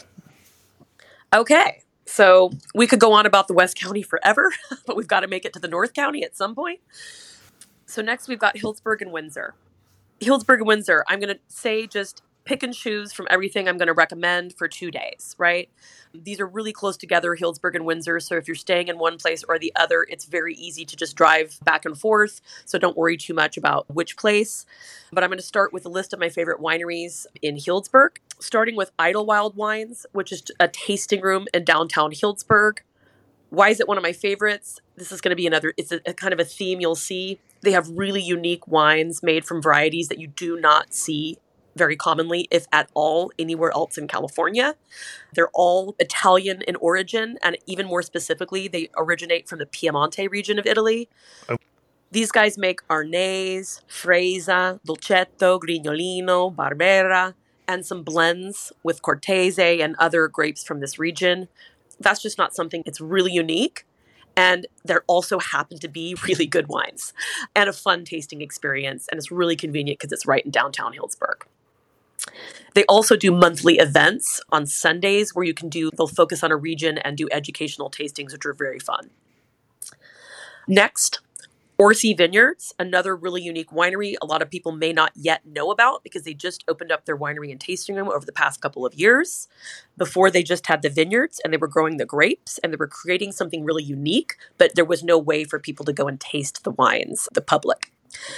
Okay. So we could go on about the West County forever, but we've got to make it to the North County at some point. So next we've got Healdsburg and Windsor. Healdsburg and Windsor, I'm going to say just pick and choose from everything I'm going to recommend for two days, right? These are really close together, Healdsburg and Windsor. So if you're staying in one place or the other, it's very easy to just drive back and forth. So don't worry too much about which place. But I'm going to start with a list of my favorite wineries in Healdsburg, starting with Idlewild Wines, which is a tasting room in downtown Healdsburg. Why is it one of my favorites? This is going to be another, it's a, a kind of a theme you'll see. They have really unique wines made from varieties that you do not see very commonly, if at all, anywhere else in California. They're all Italian in origin, and even more specifically, they originate from the Piemonte region of Italy. Oh. These guys make Arnese, Freisa, Dolcetto, Grignolino, Barbera, and some blends with Cortese and other grapes from this region. That's just not something that's really unique. And there also happen to be really good wines and a fun tasting experience. And it's really convenient because it's right in downtown Healdsburg. They also do monthly events on Sundays where you can do, they'll focus on a region and do educational tastings, which are very fun. Next, Orsi Vineyards, another really unique winery a lot of people may not yet know about because they just opened up their winery and tasting room over the past couple of years. Before, they just had the vineyards and they were growing the grapes and they were creating something really unique, but there was no way for people to go and taste the wines, the public.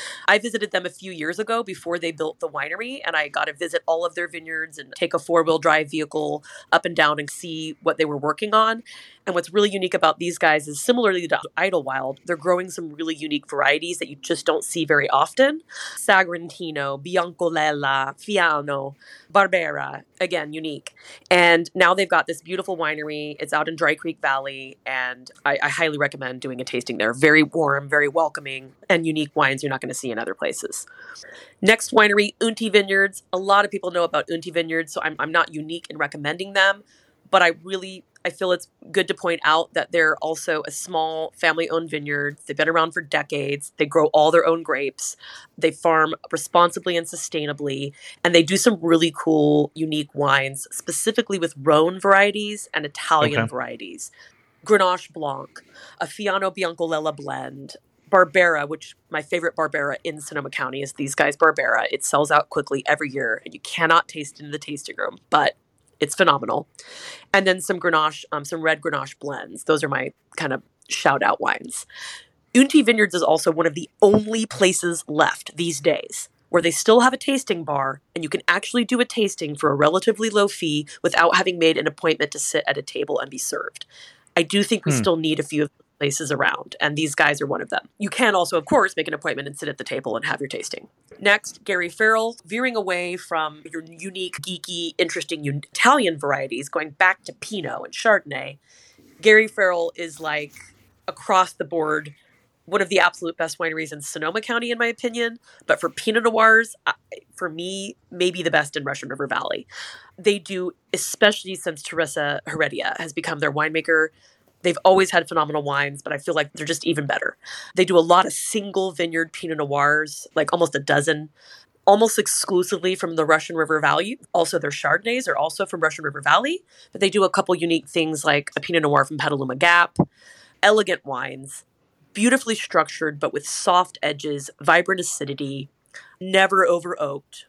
I visited them a few years ago before they built the winery, and I got to visit all of their vineyards and take a four-wheel drive vehicle up and down and see what they were working on. And what's really unique about these guys is, similarly to Idlewild, they're growing some really unique varieties that you just don't see very often. Sagrantino, Biancolella, Fiano, Barbera, again, unique. And now they've got this beautiful winery. It's out in Dry Creek Valley, and I, I highly recommend doing a tasting there. Very warm, very welcoming, and unique wines you're not going to see in other places. Next winery, Unti Vineyards. A lot of people know about Unti Vineyards, so I'm, I'm not unique in recommending them, but I really, I feel it's good to point out that they're also a small family-owned vineyard. They've been around for decades. They grow all their own grapes. They farm responsibly and sustainably, and they do some really cool, unique wines, specifically with Rhone varieties and Italian Okay. varieties. Grenache Blanc, a Fiano Biancolella blend, Barbera, which my favorite Barbera in Sonoma County is these guys' Barbera. It sells out quickly every year, and you cannot taste it in the tasting room, but it's phenomenal. And then some Grenache, um, some red Grenache blends. Those are my kind of shout-out wines. Unti Vineyards is also one of the only places left these days where they still have a tasting bar, and you can actually do a tasting for a relatively low fee without having made an appointment to sit at a table and be served. I do think we Hmm. still need a few of places around, and these guys are one of them. You can also, of course, make an appointment and sit at the table and have your tasting. Next, Gary Farrell, veering away from your unique, geeky, interesting un- Italian varieties, going back to Pinot and Chardonnay. Gary Farrell is like across the board one of the absolute best wineries in Sonoma County, in my opinion. But for Pinot Noirs, I- for me, maybe the best in Russian River Valley. They do, especially since Teresa Heredia has become their winemaker. They've always had phenomenal wines, but I feel like they're just even better. They do a lot of single vineyard Pinot Noirs, like almost a dozen, almost exclusively from the Russian River Valley. Also, their Chardonnays are also from Russian River Valley, but they do a couple unique things like a Pinot Noir from Petaluma Gap, elegant wines, beautifully structured, but with soft edges, vibrant acidity, never over oaked,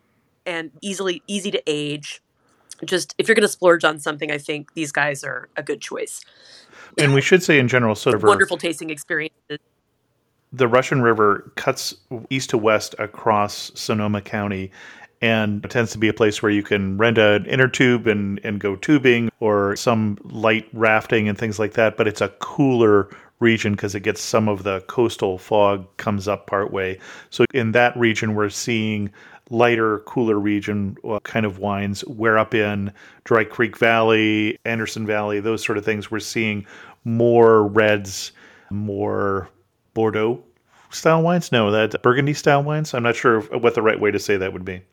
and easily easy to age. Just if you're going to splurge on something, I think these guys are a good choice. And we should say in general, so Wonderful tasting experiences. the Russian River cuts east to west across Sonoma County, and it tends to be a place where you can rent an inner tube and, and go tubing or some light rafting and things like that. But it's a cooler region because it gets some of the coastal fog comes up partway. So in that region, we're seeing lighter, cooler region uh, kind of wines. Where up in Dry Creek Valley, Anderson Valley, those sort of things, we're seeing more reds, more Bordeaux style wines. No, that Burgundy style wines. I'm not sure what the right way to say that would be.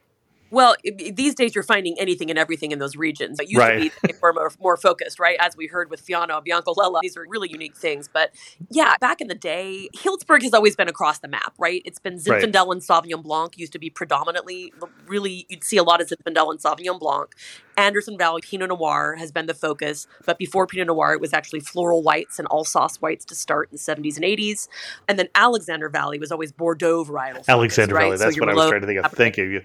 Well, i- these days you're finding anything and everything in those regions. It used Right. to be they were more, more focused, right? As we heard with Fiano, Biancolella, these are really unique things. But yeah, back in the day, Healdsburg has always been across the map, right? It's been Right. Zinfandel and Sauvignon Blanc used to be predominantly, really, you'd see a lot of Zinfandel and Sauvignon Blanc. Anderson Valley Pinot Noir has been the focus. But before Pinot Noir, it was actually floral whites and all sauce whites to start in the seventies and eighties. And then Alexander Valley was always Bordeaux varietal focused, Alexander right? Valley. So That's your what I was low- trying to think of. Thank you.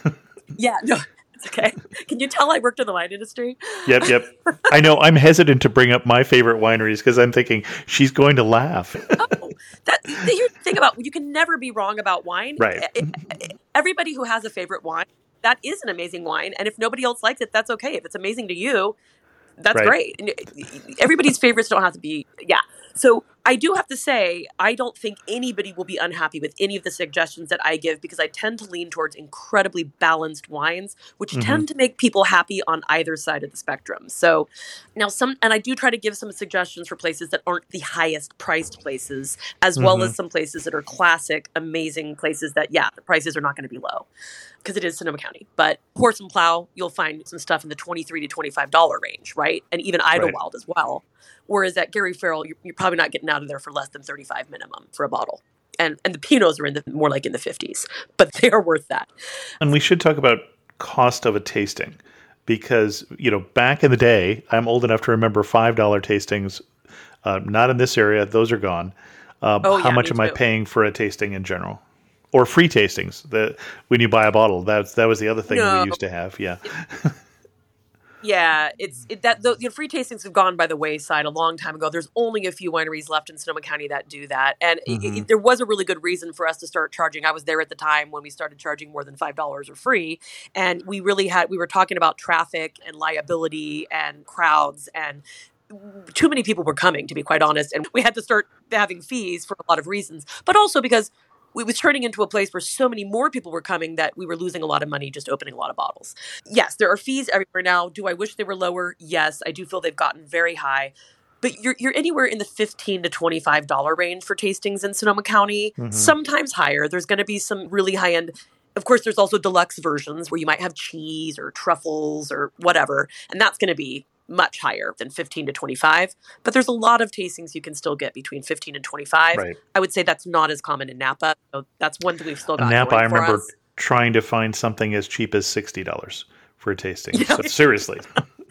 Yeah, no, it's okay. Can you tell I worked in the wine industry? Yep, yep. I know. I'm hesitant to bring up my favorite wineries because I'm thinking she's going to laugh. Oh, that here's the thing about you can never be wrong about wine. Right. E- e- Everybody who has a favorite wine, that is an amazing wine, and if nobody else likes it, that's okay. If it's amazing to you, that's Right. great. And everybody's favorites don't have to be. Yeah. So I do have to say, I don't think anybody will be unhappy with any of the suggestions that I give because I tend to lean towards incredibly balanced wines, which Mm-hmm. tend to make people happy on either side of the spectrum. So now some, and I do try to give some suggestions for places that aren't the highest priced places, as well Mm-hmm. as some places that are classic, amazing places that, yeah, the prices are not going to be low because it is Sonoma County. But Horse and Plow, you'll find some stuff in the twenty-three to twenty-five dollars range, right? And even Idlewild as well. Whereas at Gary Farrell, you're, you're probably not getting out of there for less than thirty-five minimum for a bottle. And and the Pinots are in the more like in the fifties, but they are worth that. And we should talk about cost of a tasting because, you know, back in the day, I'm old enough to remember five dollar tastings. Uh, not in this area. Those are gone. Um, Oh, how yeah, much me am I too. paying for a tasting in general? Or free tastings that when you buy a bottle, that's that was the other thing No. we used to have. Yeah. Yeah, it's it, that the you know, free tastings have gone by the wayside a long time ago. There's only a few wineries left in Sonoma County that do that, and it, Mhm. it, there was a really good reason for us to start charging. I was there at the time when we started charging more than five dollars or free, and we really had we were talking about traffic and liability and crowds and. Too many people were coming, to be quite honest, and we had to start having fees for a lot of reasons, but also because we was turning into a place where so many more people were coming that we were losing a lot of money just opening a lot of bottles. Yes, there are fees everywhere now. Do I wish they were lower? Yes, I do feel they've gotten very high. But you're you're anywhere in the fifteen to twenty-five dollars range for tastings in Sonoma County, Mhm. sometimes higher. There's going to be some really high end. Of course, there's also deluxe versions where you might have cheese or truffles or whatever, and that's going to be much higher than fifteen to twenty-five. But there's a lot of tastings you can still get between fifteen and twenty-five. Right. I would say that's not as common in Napa. So that's one thing we've still In got Napa, going I for remember us. trying to find something as cheap as sixty dollars for a tasting. Yeah. So, seriously.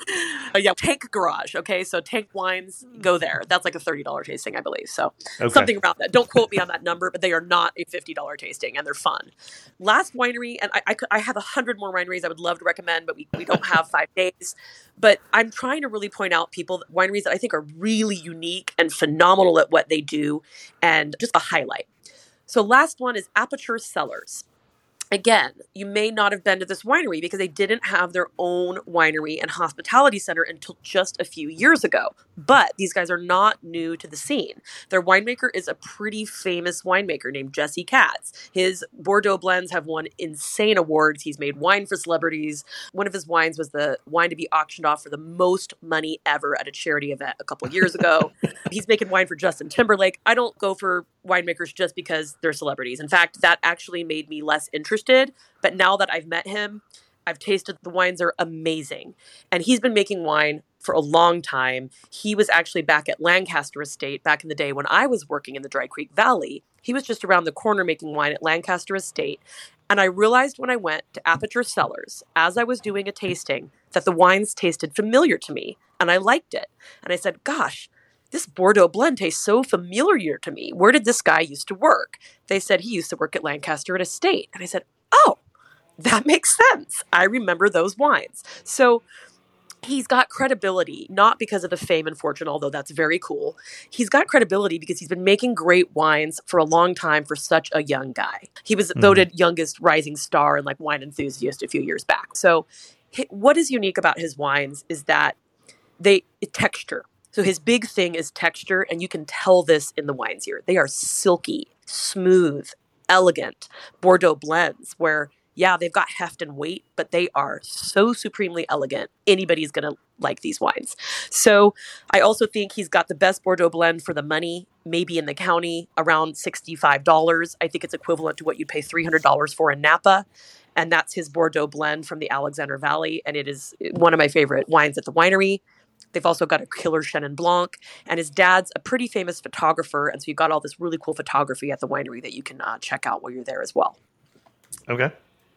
Uh, yeah, Tank Garage. Okay, so Tank Wines, go there. That's like a thirty dollars tasting, I believe. So Okay. something around that. Don't quote me on that number, but they are not a fifty dollars tasting, and they're fun. Last winery, and I, I, could, I have a hundred more wineries I would love to recommend, but we, we don't have five days. But I'm trying to really point out people, wineries that I think are really unique and phenomenal at what they do, and just a highlight. So last one is Aperture Cellars. Again, you may not have been to this winery because they didn't have their own winery and hospitality center until just a few years ago. But these guys are not new to the scene. Their winemaker is a pretty famous winemaker named Jesse Katz. His Bordeaux blends have won insane awards. He's made wine for celebrities. One of his wines was the wine to be auctioned off for the most money ever at a charity event a couple of years ago. He's making wine for Justin Timberlake. I don't go for winemakers just because they're celebrities. In fact, that actually made me less interested. But now that I've met him, I've tasted the wines are amazing. And he's been making wine for a long time. He was actually back at Lancaster Estate back in the day when I was working in the Dry Creek Valley. He was just around the corner making wine at Lancaster Estate. And I realized when I went to Aperture Cellars, as I was doing a tasting, that the wines tasted familiar to me. And I liked it. And I said, gosh, this Bordeaux blend tastes so familiar to me. Where did this guy used to work? They said he used to work at Lancaster Estate. And I said, oh, that makes sense. I remember those wines. So he's got credibility, not because of the fame and fortune, although that's very cool. He's got credibility because he's been making great wines for a long time for such a young guy. He was Mhm. voted youngest rising star in like Wine Enthusiast a few years back. So hi- what is unique about his wines is that they texture. So his big thing is texture, and you can tell this in the wines here. They are silky, smooth, elegant Bordeaux blends where, yeah, they've got heft and weight, but they are so supremely elegant. Anybody's going to like these wines. So I also think he's got the best Bordeaux blend for the money, maybe in the county, around sixty-five dollars. I think it's equivalent to what you'd pay three hundred dollars for in Napa. And that's his Bordeaux blend from the Alexander Valley. And it is one of my favorite wines at the winery. They've also got a killer Chenin Blanc, and his dad's a pretty famous photographer. And so you've got all this really cool photography at the winery that you can uh, check out while you're there as well. Okay.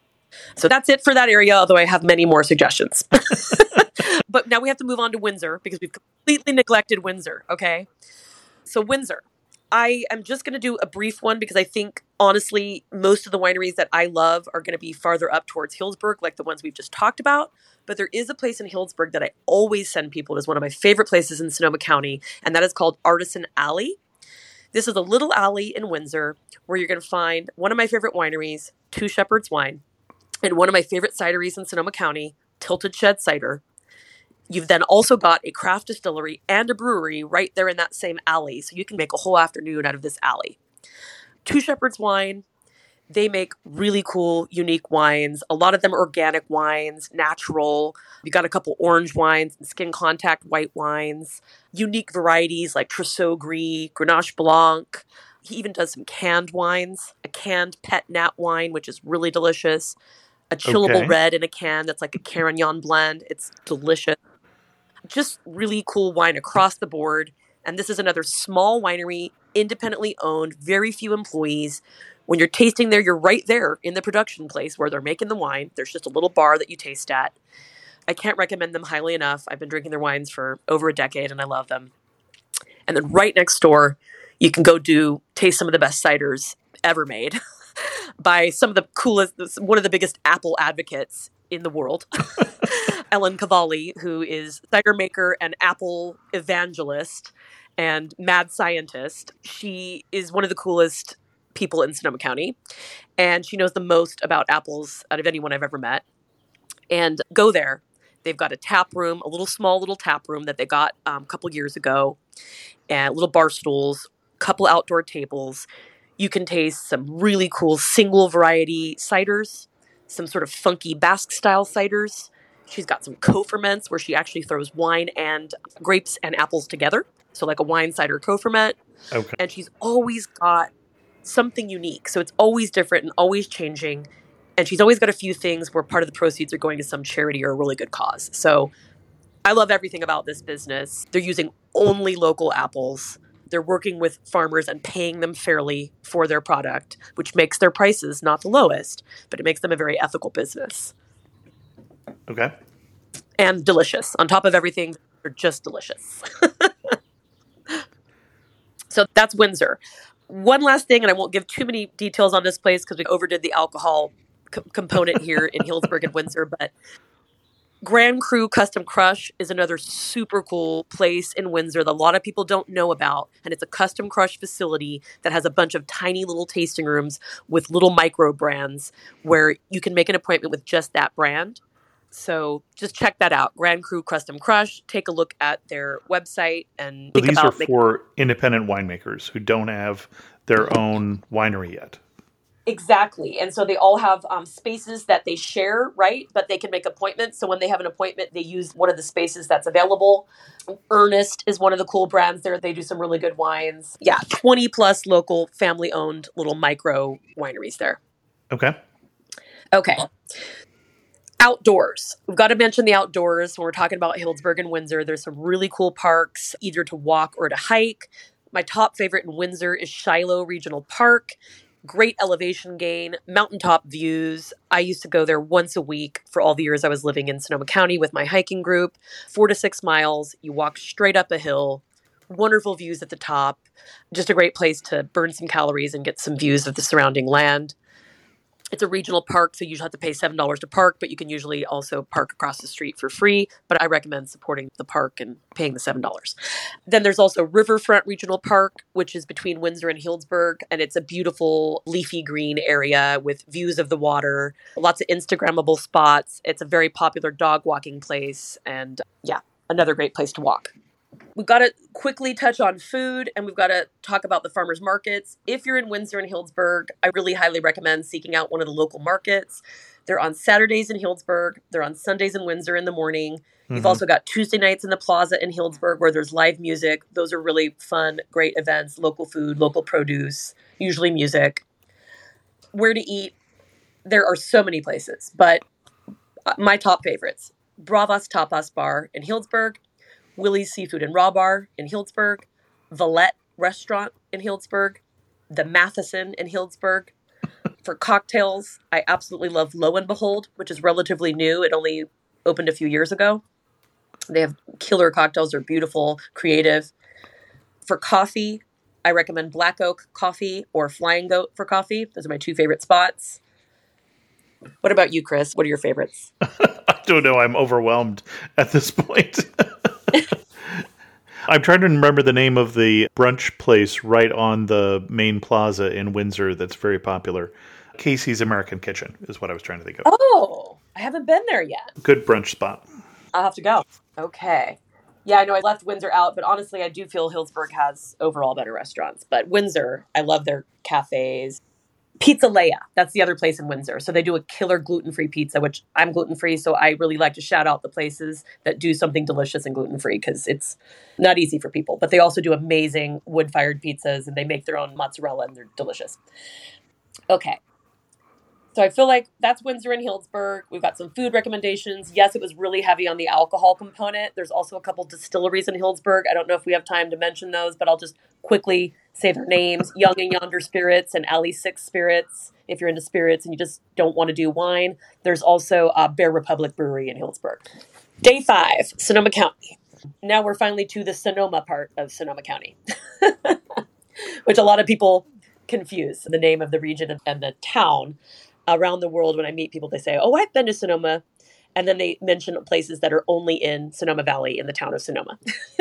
So that's it for that area, although I have many more suggestions. But now we have to move on to Windsor because we've completely neglected Windsor, okay? So Windsor, I am just going to do a brief one because I think, honestly, most of the wineries that I love are going to be farther up towards Healdsburg, like the ones we've just talked about. But there is a place in Healdsburg that I always send people. It is one of my favorite places in Sonoma County, and that is called Artisan Alley. This is a little alley in Windsor where you're going to find one of my favorite wineries, Two Shepherds Wine, and one of my favorite cideries in Sonoma County, Tilted Shed Cider. You've then also got a craft distillery and a brewery right there in that same alley. So you can make a whole afternoon out of this alley. Two Shepherds Wine, they make really cool, unique wines. A lot of them are organic wines, natural. You got a couple orange wines and skin contact white wines. Unique varieties like Trousseau Gris, Grenache Blanc. He even does some canned wines, a canned Pet Nat wine, which is really delicious. A chillable Okay. red in a can that's like a Carignan blend. It's delicious. Just really cool wine across the board. And this is another small winery, independently owned, very few employees. When you're tasting there, you're right there in the production place where they're making the wine. There's just a little bar that you taste at. I can't recommend them highly enough. I've been drinking their wines for over a decade and I love them. And then right next door, you can go do taste some of the best ciders ever made by some of the coolest, one of the biggest apple advocates in the world, Ellen Cavalli, who is cider maker and apple evangelist and mad scientist. She is one of the coolest people in Sonoma County, and she knows the most about apples out of anyone I've ever met. And go there. They've got a tap room, a little small little tap room that they got um, a couple years ago, and little bar stools, couple outdoor tables. You can taste some really cool single variety ciders, some sort of funky Basque style ciders. She's got some co-ferments where she actually throws wine and grapes and apples together. So like a wine cider co-ferment. Okay. And she's always got something unique. So it's always different and always changing. And she's always got a few things where part of the proceeds are going to some charity or a really good cause. So I love everything about this business. They're using only local apples. They're working with farmers and paying them fairly for their product, which makes their prices not the lowest, but it makes them a very ethical business. Okay. And delicious. On top of everything, they're just delicious. So that's Windsor. One last thing, and I won't give too many details on this place because we overdid the alcohol co- component here in Healdsburg and Windsor, but Grand Cru Custom Crush is another super cool place in Windsor that a lot of people don't know about. And it's a custom crush facility that has a bunch of tiny little tasting rooms with little micro brands where you can make an appointment with just that brand. So just check that out. Grand Cru Custom Crush. Take a look at their website and So think these are about making- for independent winemakers who don't have their own winery yet. Exactly. And so they all have um, spaces that they share, right? But they can make appointments. So when they have an appointment, they use one of the spaces that's available. Ernest is one of the cool brands there. They do some really good wines. Yeah, twenty plus local family-owned little micro wineries there. Okay. Okay. Outdoors. We've got to mention the outdoors when we're talking about Healdsburg and Windsor. There's some really cool parks, either to walk or to hike. My top favorite in Windsor is Shiloh Regional Park. Great elevation gain, mountaintop views. I used to go there once a week for all the years I was living in Sonoma County with my hiking group. Four to six miles. You walk straight up a hill. Wonderful views at the top. Just a great place to burn some calories and get some views of the surrounding land. It's a regional park, so you usually have to pay seven dollars to park, but you can usually also park across the street for free. But I recommend supporting the park and paying the seven dollars. Then there's also Riverfront Regional Park, which is between Windsor and Healdsburg, and it's a beautiful leafy green area with views of the water, lots of Instagrammable spots. It's a very popular dog walking place, and yeah, another great place to walk. We've got to quickly touch on food, and we've got to talk about the farmers markets. If you're in Windsor and Healdsburg, I really highly recommend seeking out one of the local markets. They're on Saturdays in Healdsburg. They're on Sundays in Windsor in the morning. Mm-hmm. You've also got Tuesday nights in the plaza in Healdsburg where there's live music. Those are really fun, great events, local food, local produce, usually music. Where to eat? There are so many places, but my top favorites. Bravas Tapas Bar in Healdsburg. Willie's Seafood and Raw Bar in Healdsburg, Valette Restaurant in Healdsburg, the Matheson in Healdsburg. For cocktails, I absolutely love Lo and Behold, which is relatively new. It only opened a few years ago. They have killer cocktails. They're beautiful, creative. For coffee, I recommend Black Oak Coffee or Flying Goat for coffee. Those are my two favorite spots. What about you, Chris? What are your favorites? I don't know. I'm overwhelmed at this point. I'm trying to remember the name of the brunch place right on the main plaza in Windsor that's very popular. Casey's American Kitchen is what I was trying to think of. Oh, I haven't been there yet. Good brunch spot. I'll have to go. Okay. Yeah, I know I left Windsor out, but honestly, I do feel Hillsburg has overall better restaurants. But Windsor, I love their cafes. Pizza Leia, that's the other place in Windsor. So they do a killer gluten-free pizza, which I'm gluten-free, so I really like to shout out the places that do something delicious and gluten-free because it's not easy for people. But they also do amazing wood-fired pizzas, and they make their own mozzarella, and they're delicious. Okay. So I feel like that's Windsor and Healdsburg. We've got some food recommendations. Yes, it was really heavy on the alcohol component. There's also a couple distilleries in Healdsburg. I don't know if we have time to mention those, but I'll just quickly say their names. Young and Yonder Spirits and Alley Six Spirits. If you're into spirits and you just don't want to do wine. There's also uh, Bear Republic Brewery in Healdsburg. Day five, Sonoma County. Now we're finally to the Sonoma part of Sonoma County, which a lot of people confuse the name of the region and the town. Around the world, when I meet people, they say, oh, I've been to Sonoma. And then they mention places that are only in Sonoma Valley in the town of Sonoma.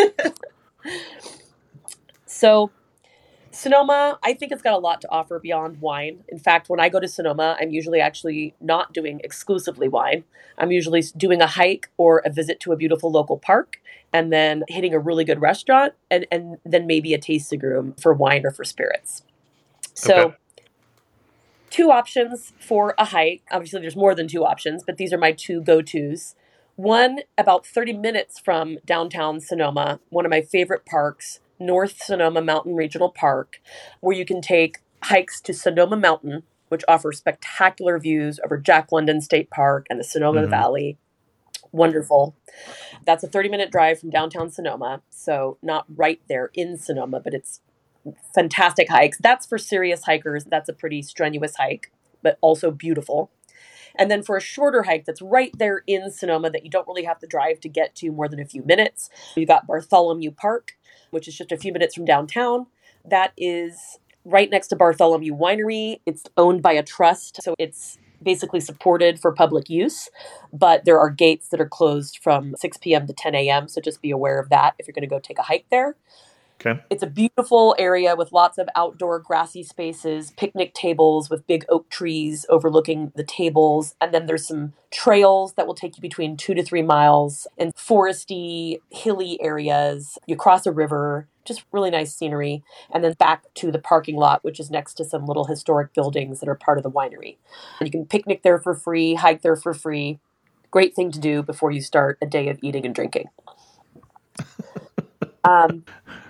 So Sonoma, I think it's got a lot to offer beyond wine. In fact, when I go to Sonoma, I'm usually actually not doing exclusively wine. I'm usually doing a hike or a visit to a beautiful local park and then hitting a really good restaurant and, and then maybe a tasting room for wine or for spirits. So okay. Two options for a hike. Obviously, there's more than two options, but these are my two go-tos. One, about thirty minutes from downtown Sonoma, one of my favorite parks, North Sonoma Mountain Regional Park, where you can take hikes to Sonoma Mountain, which offers spectacular views over Jack London State Park and the Sonoma mm-hmm. Valley. Wonderful. That's a thirty-minute drive from downtown Sonoma, so not right there in Sonoma, but it's fantastic hikes. That's for serious hikers. That's a pretty strenuous hike, but also beautiful. And then for a shorter hike that's right there in Sonoma that you don't really have to drive to get to more than a few minutes, you got Bartholomew Park, which is just a few minutes from downtown. That is right next to Bartholomew Winery. It's owned by a trust, so it's basically supported for public use, but there are gates that are closed from six p.m. to ten a.m., so just be aware of that if you're going to go take a hike there. Okay. It's a beautiful area with lots of outdoor grassy spaces, picnic tables with big oak trees overlooking the tables. And then there's some trails that will take you between two to three miles in foresty, hilly areas. You cross a river, just really nice scenery. And then back to the parking lot, which is next to some little historic buildings that are part of the winery. And you can picnic there for free, hike there for free. Great thing to do before you start a day of eating and drinking. Um...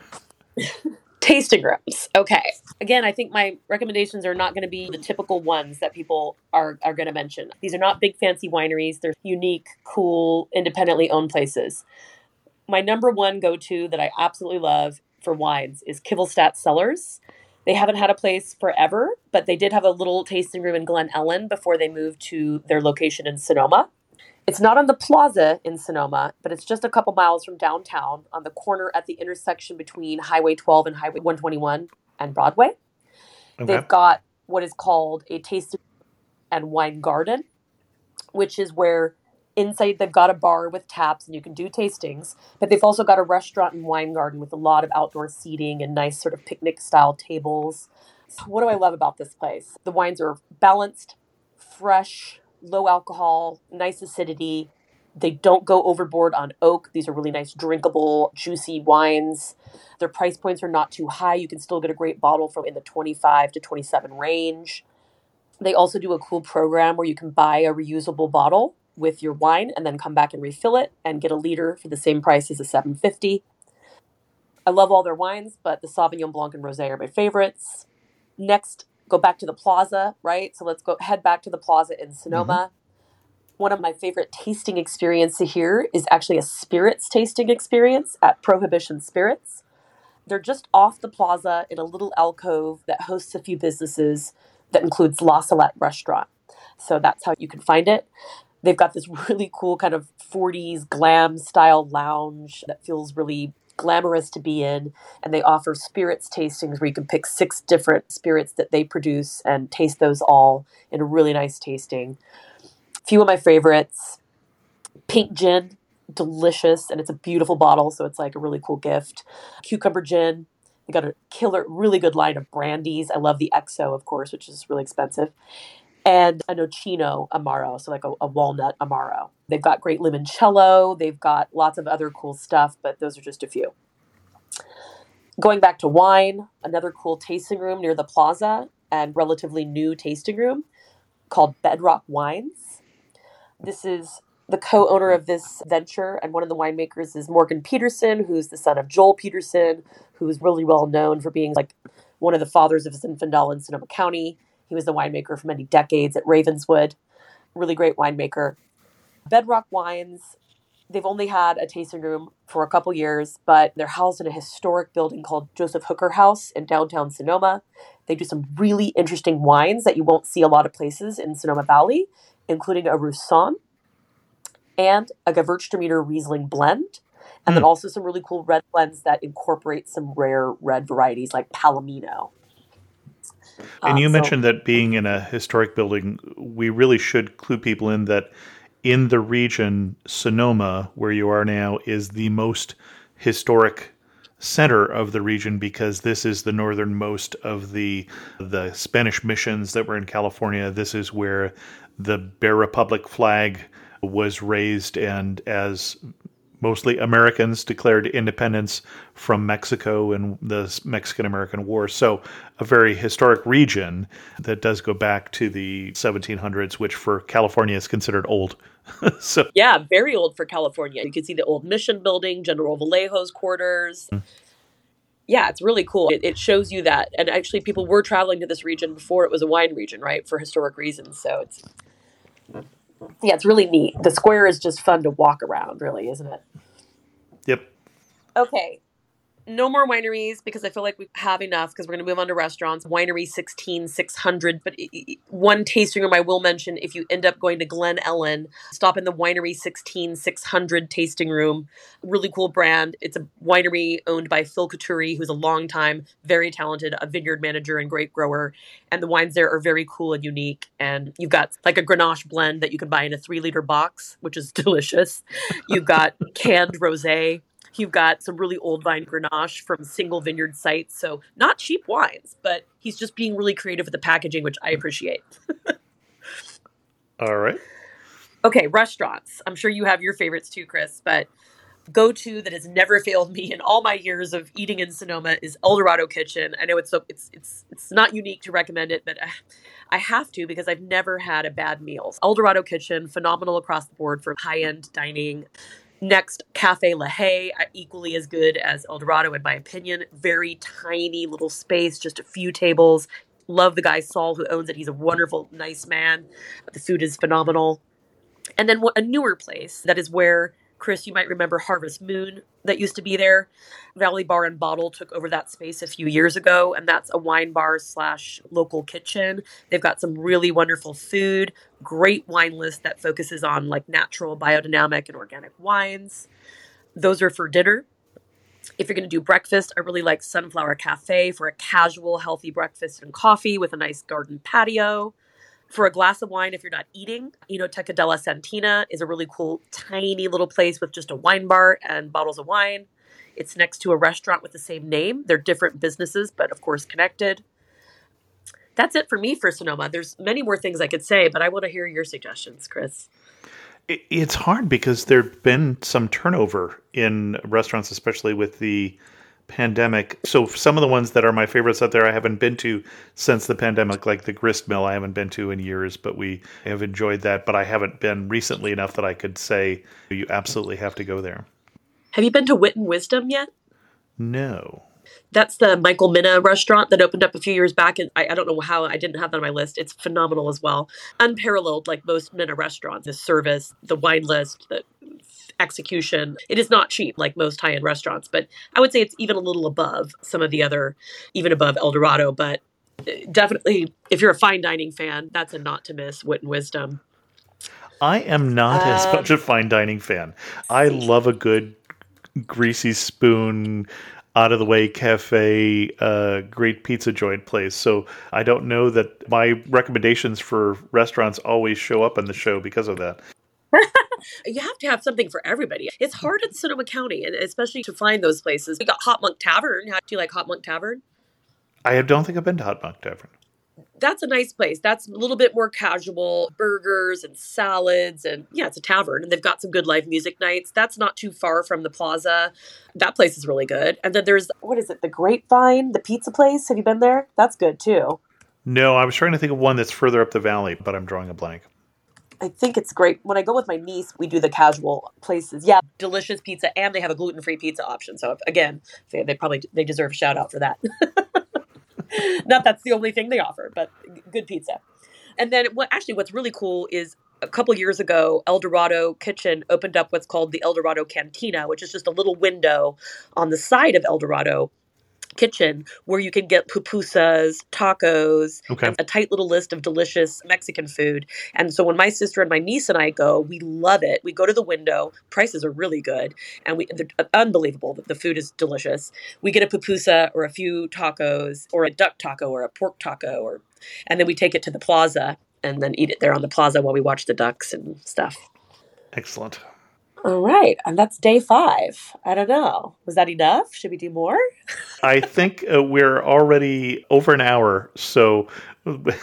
Tasting rooms. Okay. Again, I think my recommendations are not going to be the typical ones that people are, are going to mention. These are not big fancy wineries. They're unique, cool, independently owned places. My number one go-to that I absolutely love for wines is Kivelstadt Cellars. They haven't had a place forever, but they did have a little tasting room in Glen Ellen before they moved to their location in Sonoma. It's not on the plaza in Sonoma, but it's just a couple miles from downtown on the corner at the intersection between Highway twelve and Highway one twenty-one and Broadway. Okay. They've got what is called a tasting and wine garden, which is where inside they've got a bar with taps and you can do tastings, but they've also got a restaurant and wine garden with a lot of outdoor seating and nice sort of picnic style tables. So what do I love about this place? The wines are balanced, fresh, low alcohol, nice acidity. They don't go overboard on oak. These are really nice, drinkable, juicy wines. Their price points are not too high. You can still get a great bottle from in the twenty-five to twenty-seven range. They also do a cool program where you can buy a reusable bottle with your wine and then come back and refill it and get a liter for the same price as a seven fifty. I love all their wines, but the Sauvignon Blanc and Rosé are my favorites. Next, go back to the plaza, right? So let's go head back to the plaza in Sonoma. Mm-hmm. One of my favorite tasting experiences here is actually a spirits tasting experience at Prohibition Spirits. They're just off the plaza in a little alcove that hosts a few businesses that includes La Salette Restaurant. So that's how you can find it. They've got this really cool kind of forties glam style lounge that feels really glamorous to be in, and they offer spirits tastings where you can pick six different spirits that they produce and taste those all in a really nice tasting. A few of my favorites: pink gin, delicious, and it's a beautiful bottle, so it's like a really cool gift. Cucumber gin. They got a killer, really good line of brandies. I love the X O, of course, which is really expensive. and a nocino amaro, so like a, a walnut amaro. They've got great limoncello. They've got lots of other cool stuff, but those are just a few. Going back to wine, another cool tasting room near the plaza and relatively new tasting room called Bedrock Wines. This is the co-owner of this venture, and one of the winemakers is Morgan Peterson, who's the son of Joel Peterson, who is really well known for being like one of the fathers of Zinfandel in Sonoma County. He was the winemaker for many decades at Ravenswood. Really great winemaker. Bedrock Wines, they've only had a tasting room for a couple years, but they're housed in a historic building called Joseph Hooker House in downtown Sonoma. They do some really interesting wines that you won't see a lot of places in Sonoma Valley, including a Roussanne and a Gewürztraminer Riesling blend. And mm. then also some really cool red blends that incorporate some rare red varieties like Palomino. And you um, mentioned so, that being in a historic building, we really should clue people in that in the region, Sonoma, where you are now, is the most historic center of the region because this is the northernmost of the the Spanish missions that were in California. This is where the Bear Republic flag was raised, and as mostly Americans declared independence from Mexico in the Mexican-American War. So a very historic region that does go back to the seventeen hundreds, which for California is considered old. so Yeah, very old for California. You can see the old mission building, General Vallejo's quarters. Mm. Yeah, it's really cool. It, it shows you that. And actually people were traveling to this region before it was a wine region, right? For historic reasons. So it's, yeah, it's really neat. The square is just fun to walk around, really, isn't it? Yep. Okay. No more wineries because I feel like we have enough because we're going to move on to restaurants. Winery sixteen six hundred. But one tasting room I will mention, if you end up going to Glen Ellen, stop in the Winery sixteen six hundred tasting room. Really cool brand. It's a winery owned by Phil Couturi, who's a longtime, very talented a vineyard manager and grape grower. And the wines there are very cool and unique. And you've got like a Grenache blend that you can buy in a three liter box, which is delicious. You've got canned rosé. You've got some really old vine Grenache from single vineyard sites. So not cheap wines, but he's just being really creative with the packaging, which I appreciate. All right. Okay, restaurants. I'm sure you have your favorites too, Chris, but go-to that has never failed me in all my years of eating in Sonoma is El Dorado Kitchen. I know it's so, it's it's it's not unique to recommend it, but I, I have to because I've never had a bad meal. El Dorado Kitchen, phenomenal across the board for high-end dining. Next, Cafe La Haye, equally as good as El Dorado, in my opinion. Very tiny little space, just a few tables. Love the guy, Saul, who owns it. He's a wonderful, nice man. The food is phenomenal. And then a newer place that is where, Chris, you might remember Harvest Moon that used to be there. Valley Bar and Bottle took over that space a few years ago, and that's a wine bar slash local kitchen. They've got some really wonderful food, great wine list that focuses on like natural, biodynamic, and organic wines. Those are for dinner. If you're going to do breakfast, I really like Sunflower Cafe for a casual, healthy breakfast and coffee with a nice garden patio. For a glass of wine, if you're not eating, Enoteca della Santina is a really cool, tiny little place with just a wine bar and bottles of wine. It's next to a restaurant with the same name. They're different businesses, but of course connected. That's it for me for Sonoma. There's many more things I could say, but I want to hear your suggestions, Chris. It's hard because there's been some turnover in restaurants, especially with the pandemic. So some of the ones that are my favorites out there I haven't been to since the pandemic, like the Grist Mill, I haven't been to in years, but we have enjoyed that. But I haven't been recently enough that I could say you absolutely have to go there. Have you been to Wit and Wisdom yet? No. That's the Michael Mina restaurant that opened up a few years back. And I, I don't know how I didn't have that on my list. It's phenomenal as well. Unparalleled, like most Mina restaurants, the service, the wine list, the execution. It is not cheap like most high-end restaurants, but I would say it's even a little above some of the other, even above El Dorado. But definitely, if you're a fine dining fan, that's a not to miss Wit and Wisdom. I am not um, as much a fine dining fan. I love a good greasy spoon, out of the way cafe, uh, great pizza joint place. So I don't know that my recommendations for restaurants always show up on the show because of that. You have to have something for everybody. It's hard in Sonoma County, and especially to find those places. We got Hot Monk Tavern. How do you like Hot Monk Tavern? I don't think I've been to Hot Monk Tavern. That's a nice place. That's a little bit more casual, burgers and salads. And yeah, it's a tavern and they've got some good live music nights. That's not too far from the plaza. That place is really good. And then there's, what is it? The Grapevine, the pizza place. Have you been there? That's good too. No, I was trying to think of one that's further up the valley, but I'm drawing a blank. I think it's great. When I go with my niece, we do the casual places. Yeah, delicious pizza. And they have a gluten-free pizza option. So if, again, they, they probably, they deserve a shout out for that. Not that's the only thing they offer, but good pizza. And then what actually what's really cool is a couple years ago, El Dorado Kitchen opened up what's called the El Dorado Cantina, which is just a little window on the side of El Dorado Kitchen where you can get pupusas, tacos, okay. and a tight little list of delicious Mexican food. And so when my sister and my niece and I go, we love it. We go to the window. Prices are really good. And we they're unbelievable. The food is delicious. We get a pupusa or a few tacos or a duck taco or a pork taco, or, and then we take it to the plaza and then eat it there on the plaza while we watch the ducks and stuff. Excellent. All right. And that's day five. I don't know. Was that enough? Should we do more? I think uh, we're already over an hour, so okay.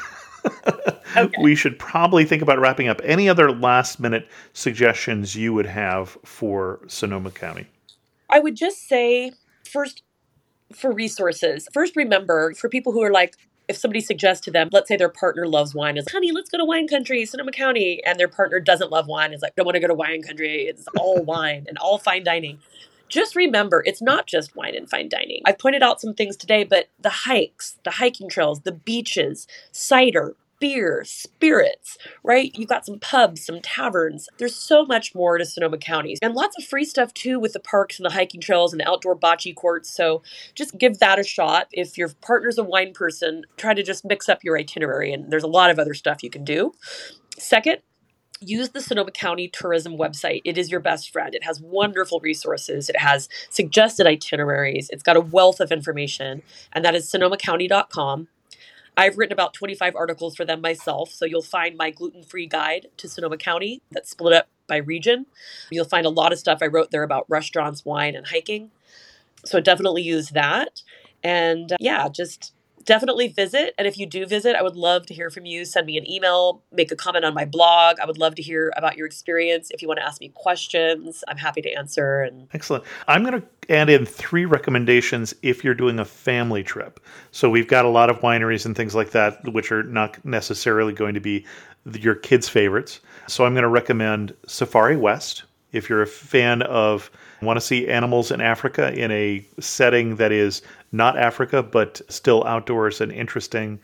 We should probably think about wrapping up. Any other last minute suggestions you would have for Sonoma County? I would just say, first, for resources, first remember, for people who are like, if somebody suggests to them, let's say their partner loves wine, is like, honey, let's go to wine country, Sonoma County. And their partner doesn't love wine. It's like, don't want to go to wine country. It's all wine and all fine dining. Just remember, it's not just wine and fine dining. I've pointed out some things today, but the hikes, the hiking trails, the beaches, cider, beer, spirits, right? You've got some pubs, some taverns. There's so much more to Sonoma County. And lots of free stuff too with the parks and the hiking trails and the outdoor bocce courts. So just give that a shot. If your partner's a wine person, try to just mix up your itinerary. And there's a lot of other stuff you can do. Second, use the Sonoma County Tourism website. It is your best friend. It has wonderful resources. It has suggested itineraries. It's got a wealth of information. And that is sonoma county dot com. I've written about twenty-five articles for them myself, so you'll find my gluten-free guide to Sonoma County that's split up by region. You'll find a lot of stuff I wrote there about restaurants, wine, and hiking. So definitely use that. And uh, yeah, just definitely visit. And if you do visit, I would love to hear from you. Send me an email, make a comment on my blog. I would love to hear about your experience. If you want to ask me questions, I'm happy to answer. And excellent. I'm going to add in three recommendations if you're doing a family trip. So we've got a lot of wineries and things like that, which are not necessarily going to be your kids' favorites. So I'm going to recommend Safari West. If you're a fan of, want to see animals in Africa in a setting that is not Africa, but still outdoors and interesting,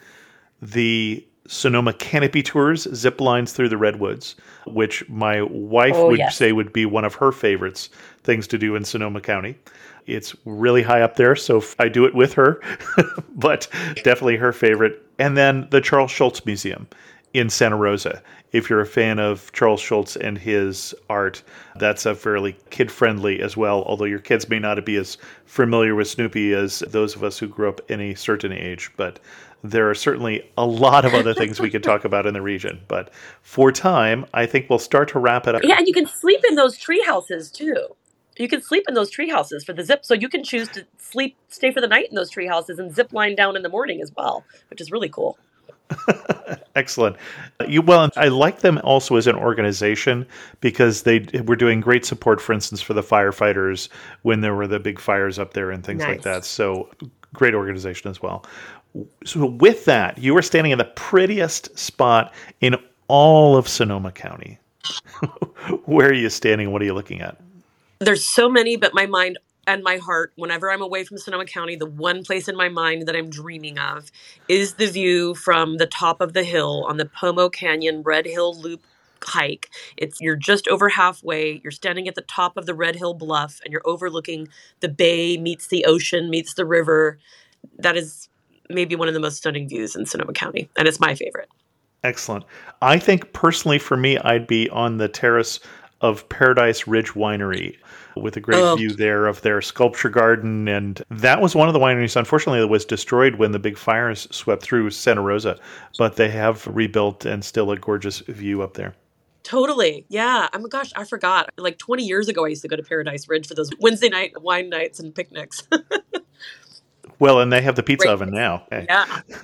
the Sonoma Canopy Tours, zip lines through the redwoods, which my wife oh, would yes. say would be one of her favorites things to do in Sonoma County. It's really high up there, so I do it with her, but definitely her favorite. And then the Charles Schulz Museum in Santa Rosa. If you're a fan of Charles Schulz and his art, that's a fairly kid-friendly as well, although your kids may not be as familiar with Snoopy as those of us who grew up in a certain age. But there are certainly a lot of other things we could talk about in the region. But for time, I think we'll start to wrap it up. Yeah, and you can sleep in those tree houses too. You can sleep in those tree houses for the zip. So you can choose to sleep, stay for the night in those tree houses and zip line down in the morning as well, which is really cool. Excellent. You well, I like them also as an organization because they were doing great support, for instance, for the firefighters when there were the big fires up there and things Nice. like that. So great organization as well. So with that, you are standing in the prettiest spot in all of Sonoma County. Where are you standing? What are you looking at? There's so many, but my mind and my heart, whenever I'm away from Sonoma County, the one place in my mind that I'm dreaming of is the view from the top of the hill on the Pomo Canyon Red Hill Loop hike. It's you're just over halfway. You're standing at the top of the Red Hill Bluff, and you're overlooking the bay meets the ocean meets the river. That is maybe one of the most stunning views in Sonoma County, and it's my favorite. Excellent. I think personally for me, I'd be on the terrace of Paradise Ridge Winery with a great oh. view there of their sculpture garden. And that was one of the wineries, unfortunately, that was destroyed when the big fires swept through Santa Rosa. But they have rebuilt and still a gorgeous view up there. Totally. Yeah. Oh my gosh, I forgot. Like twenty years ago, I used to go to Paradise Ridge for those Wednesday night wine nights and picnics. Well, and they have the pizza Great. oven now. Okay. Yeah.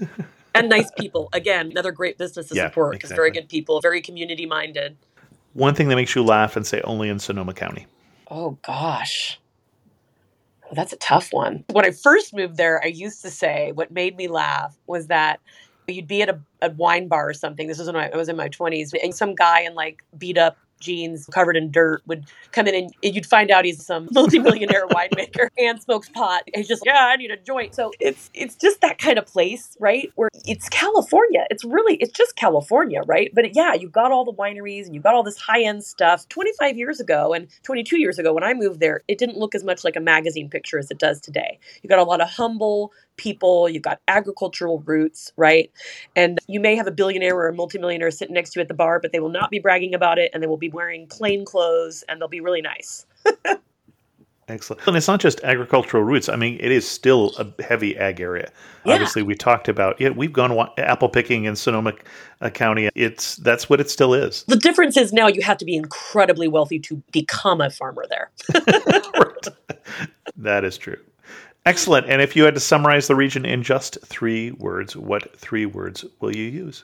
And nice people. Again, another great business to Yeah, support. Because exactly. very good people, very community-minded. One thing that makes you laugh and say only in Sonoma County. Oh, gosh. Well, that's a tough one. When I first moved there, I used to say what made me laugh was that you'd be at a, a wine bar or something. This was when I, I was in my twenties. And some guy in like beat up jeans covered in dirt would come in and you'd find out he's some multimillionaire winemaker and smokes pot. He's just, yeah, I need a joint. So it's it's just that kind of place, right? Where it's California. It's really, it's just California, right? But yeah, you've got all the wineries and you've got all this high-end stuff. twenty-five years ago and twenty-two years ago when I moved there, it didn't look as much like a magazine picture as it does today. You got a lot of humble people, you've got agricultural roots, right? And you may have a billionaire or a multimillionaire sitting next to you at the bar, but they will not be bragging about it and they will be wearing plain clothes and they'll be really nice. Excellent. And it's not just agricultural roots. I mean, it is still a heavy ag area. Yeah. Obviously, we talked about, yeah, we've gone wa- apple picking in Sonoma uh, County. It's that's what it still is. The difference is now you have to be incredibly wealthy to become a farmer there. Right. That is true. Excellent. And if you had to summarize the region in just three words, what three words will you use?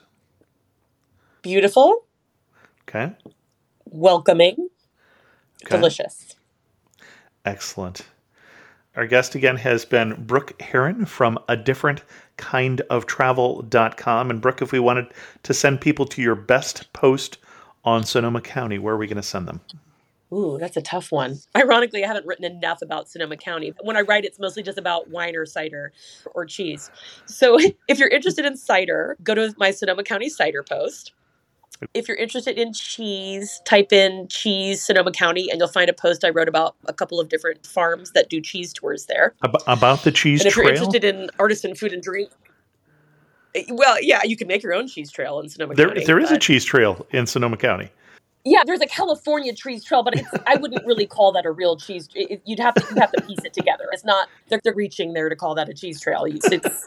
Beautiful, Okay. welcoming, Okay. delicious. Excellent. Our guest again has been Brooke Herron from a different kind of travel dot com. And Brooke, if we wanted to send people to your best post on Sonoma County, where are we going to send them? Ooh, that's a tough one. Ironically, I haven't written enough about Sonoma County. When I write, it's mostly just about wine or cider or cheese. So if you're interested in cider, go to my Sonoma County cider post. If you're interested in cheese, type in cheese Sonoma County and you'll find a post I wrote about a couple of different farms that do cheese tours there. Ab- about the cheese And if trail? you're interested in artisan food and drink, well, yeah, you can make your own cheese trail in Sonoma There, County. there is a but- cheese trail in Sonoma County. Yeah, there's a California cheese trail, but it's, I wouldn't really call that a real cheese. It, you'd have to you'd have to piece it together. It's not they're, they're reaching there to call that a cheese trail. It's, it's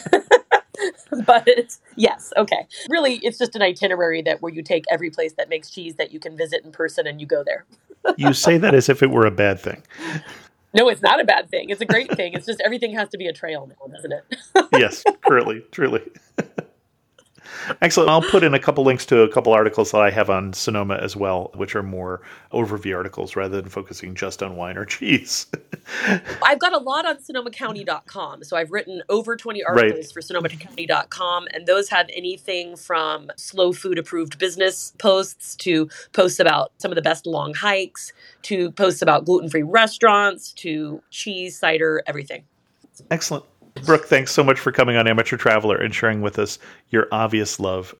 but it's, yes, okay. Really, it's just an itinerary that where you take every place that makes cheese that you can visit in person and you go there. You say that as if it were a bad thing. No, it's not a bad thing. It's a great thing. It's just everything has to be a trail now, doesn't it? Yes, truly, truly. Excellent. I'll put in a couple links to a couple articles that I have on Sonoma as well, which are more overview articles rather than focusing just on wine or cheese. I've got a lot on Sonoma County dot com. So I've written over twenty articles Right. for Sonoma County dot com, and those had anything from slow food approved business posts to posts about some of the best long hikes to posts about gluten-free restaurants to cheese, cider, everything. Excellent. Brooke, thanks so much for coming on Amateur Traveler and sharing with us your obvious love.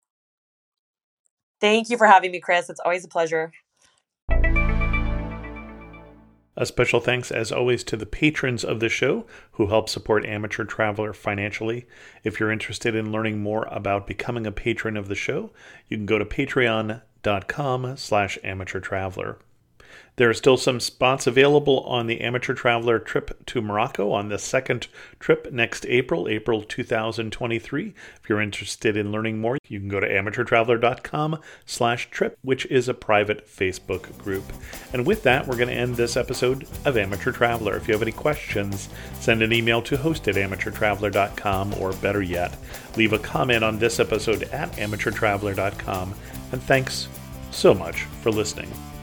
Thank you for having me, Chris. It's always a pleasure. A special thanks, as always, to the patrons of the show who help support Amateur Traveler financially. If you're interested in learning more about becoming a patron of the show, you can go to patreon.com slash amateur traveler. There are still some spots available on the Amateur Traveler trip to Morocco on the second trip next April, April two thousand twenty-three. If you're interested in learning more, you can go to amateur traveler dot com slash trip, which is a private Facebook group. And with that, we're going to end this episode of Amateur Traveler. If you have any questions, send an email to host at amateur traveler dot com, or better yet, leave a comment on this episode at amateur traveler dot com. And thanks so much for listening.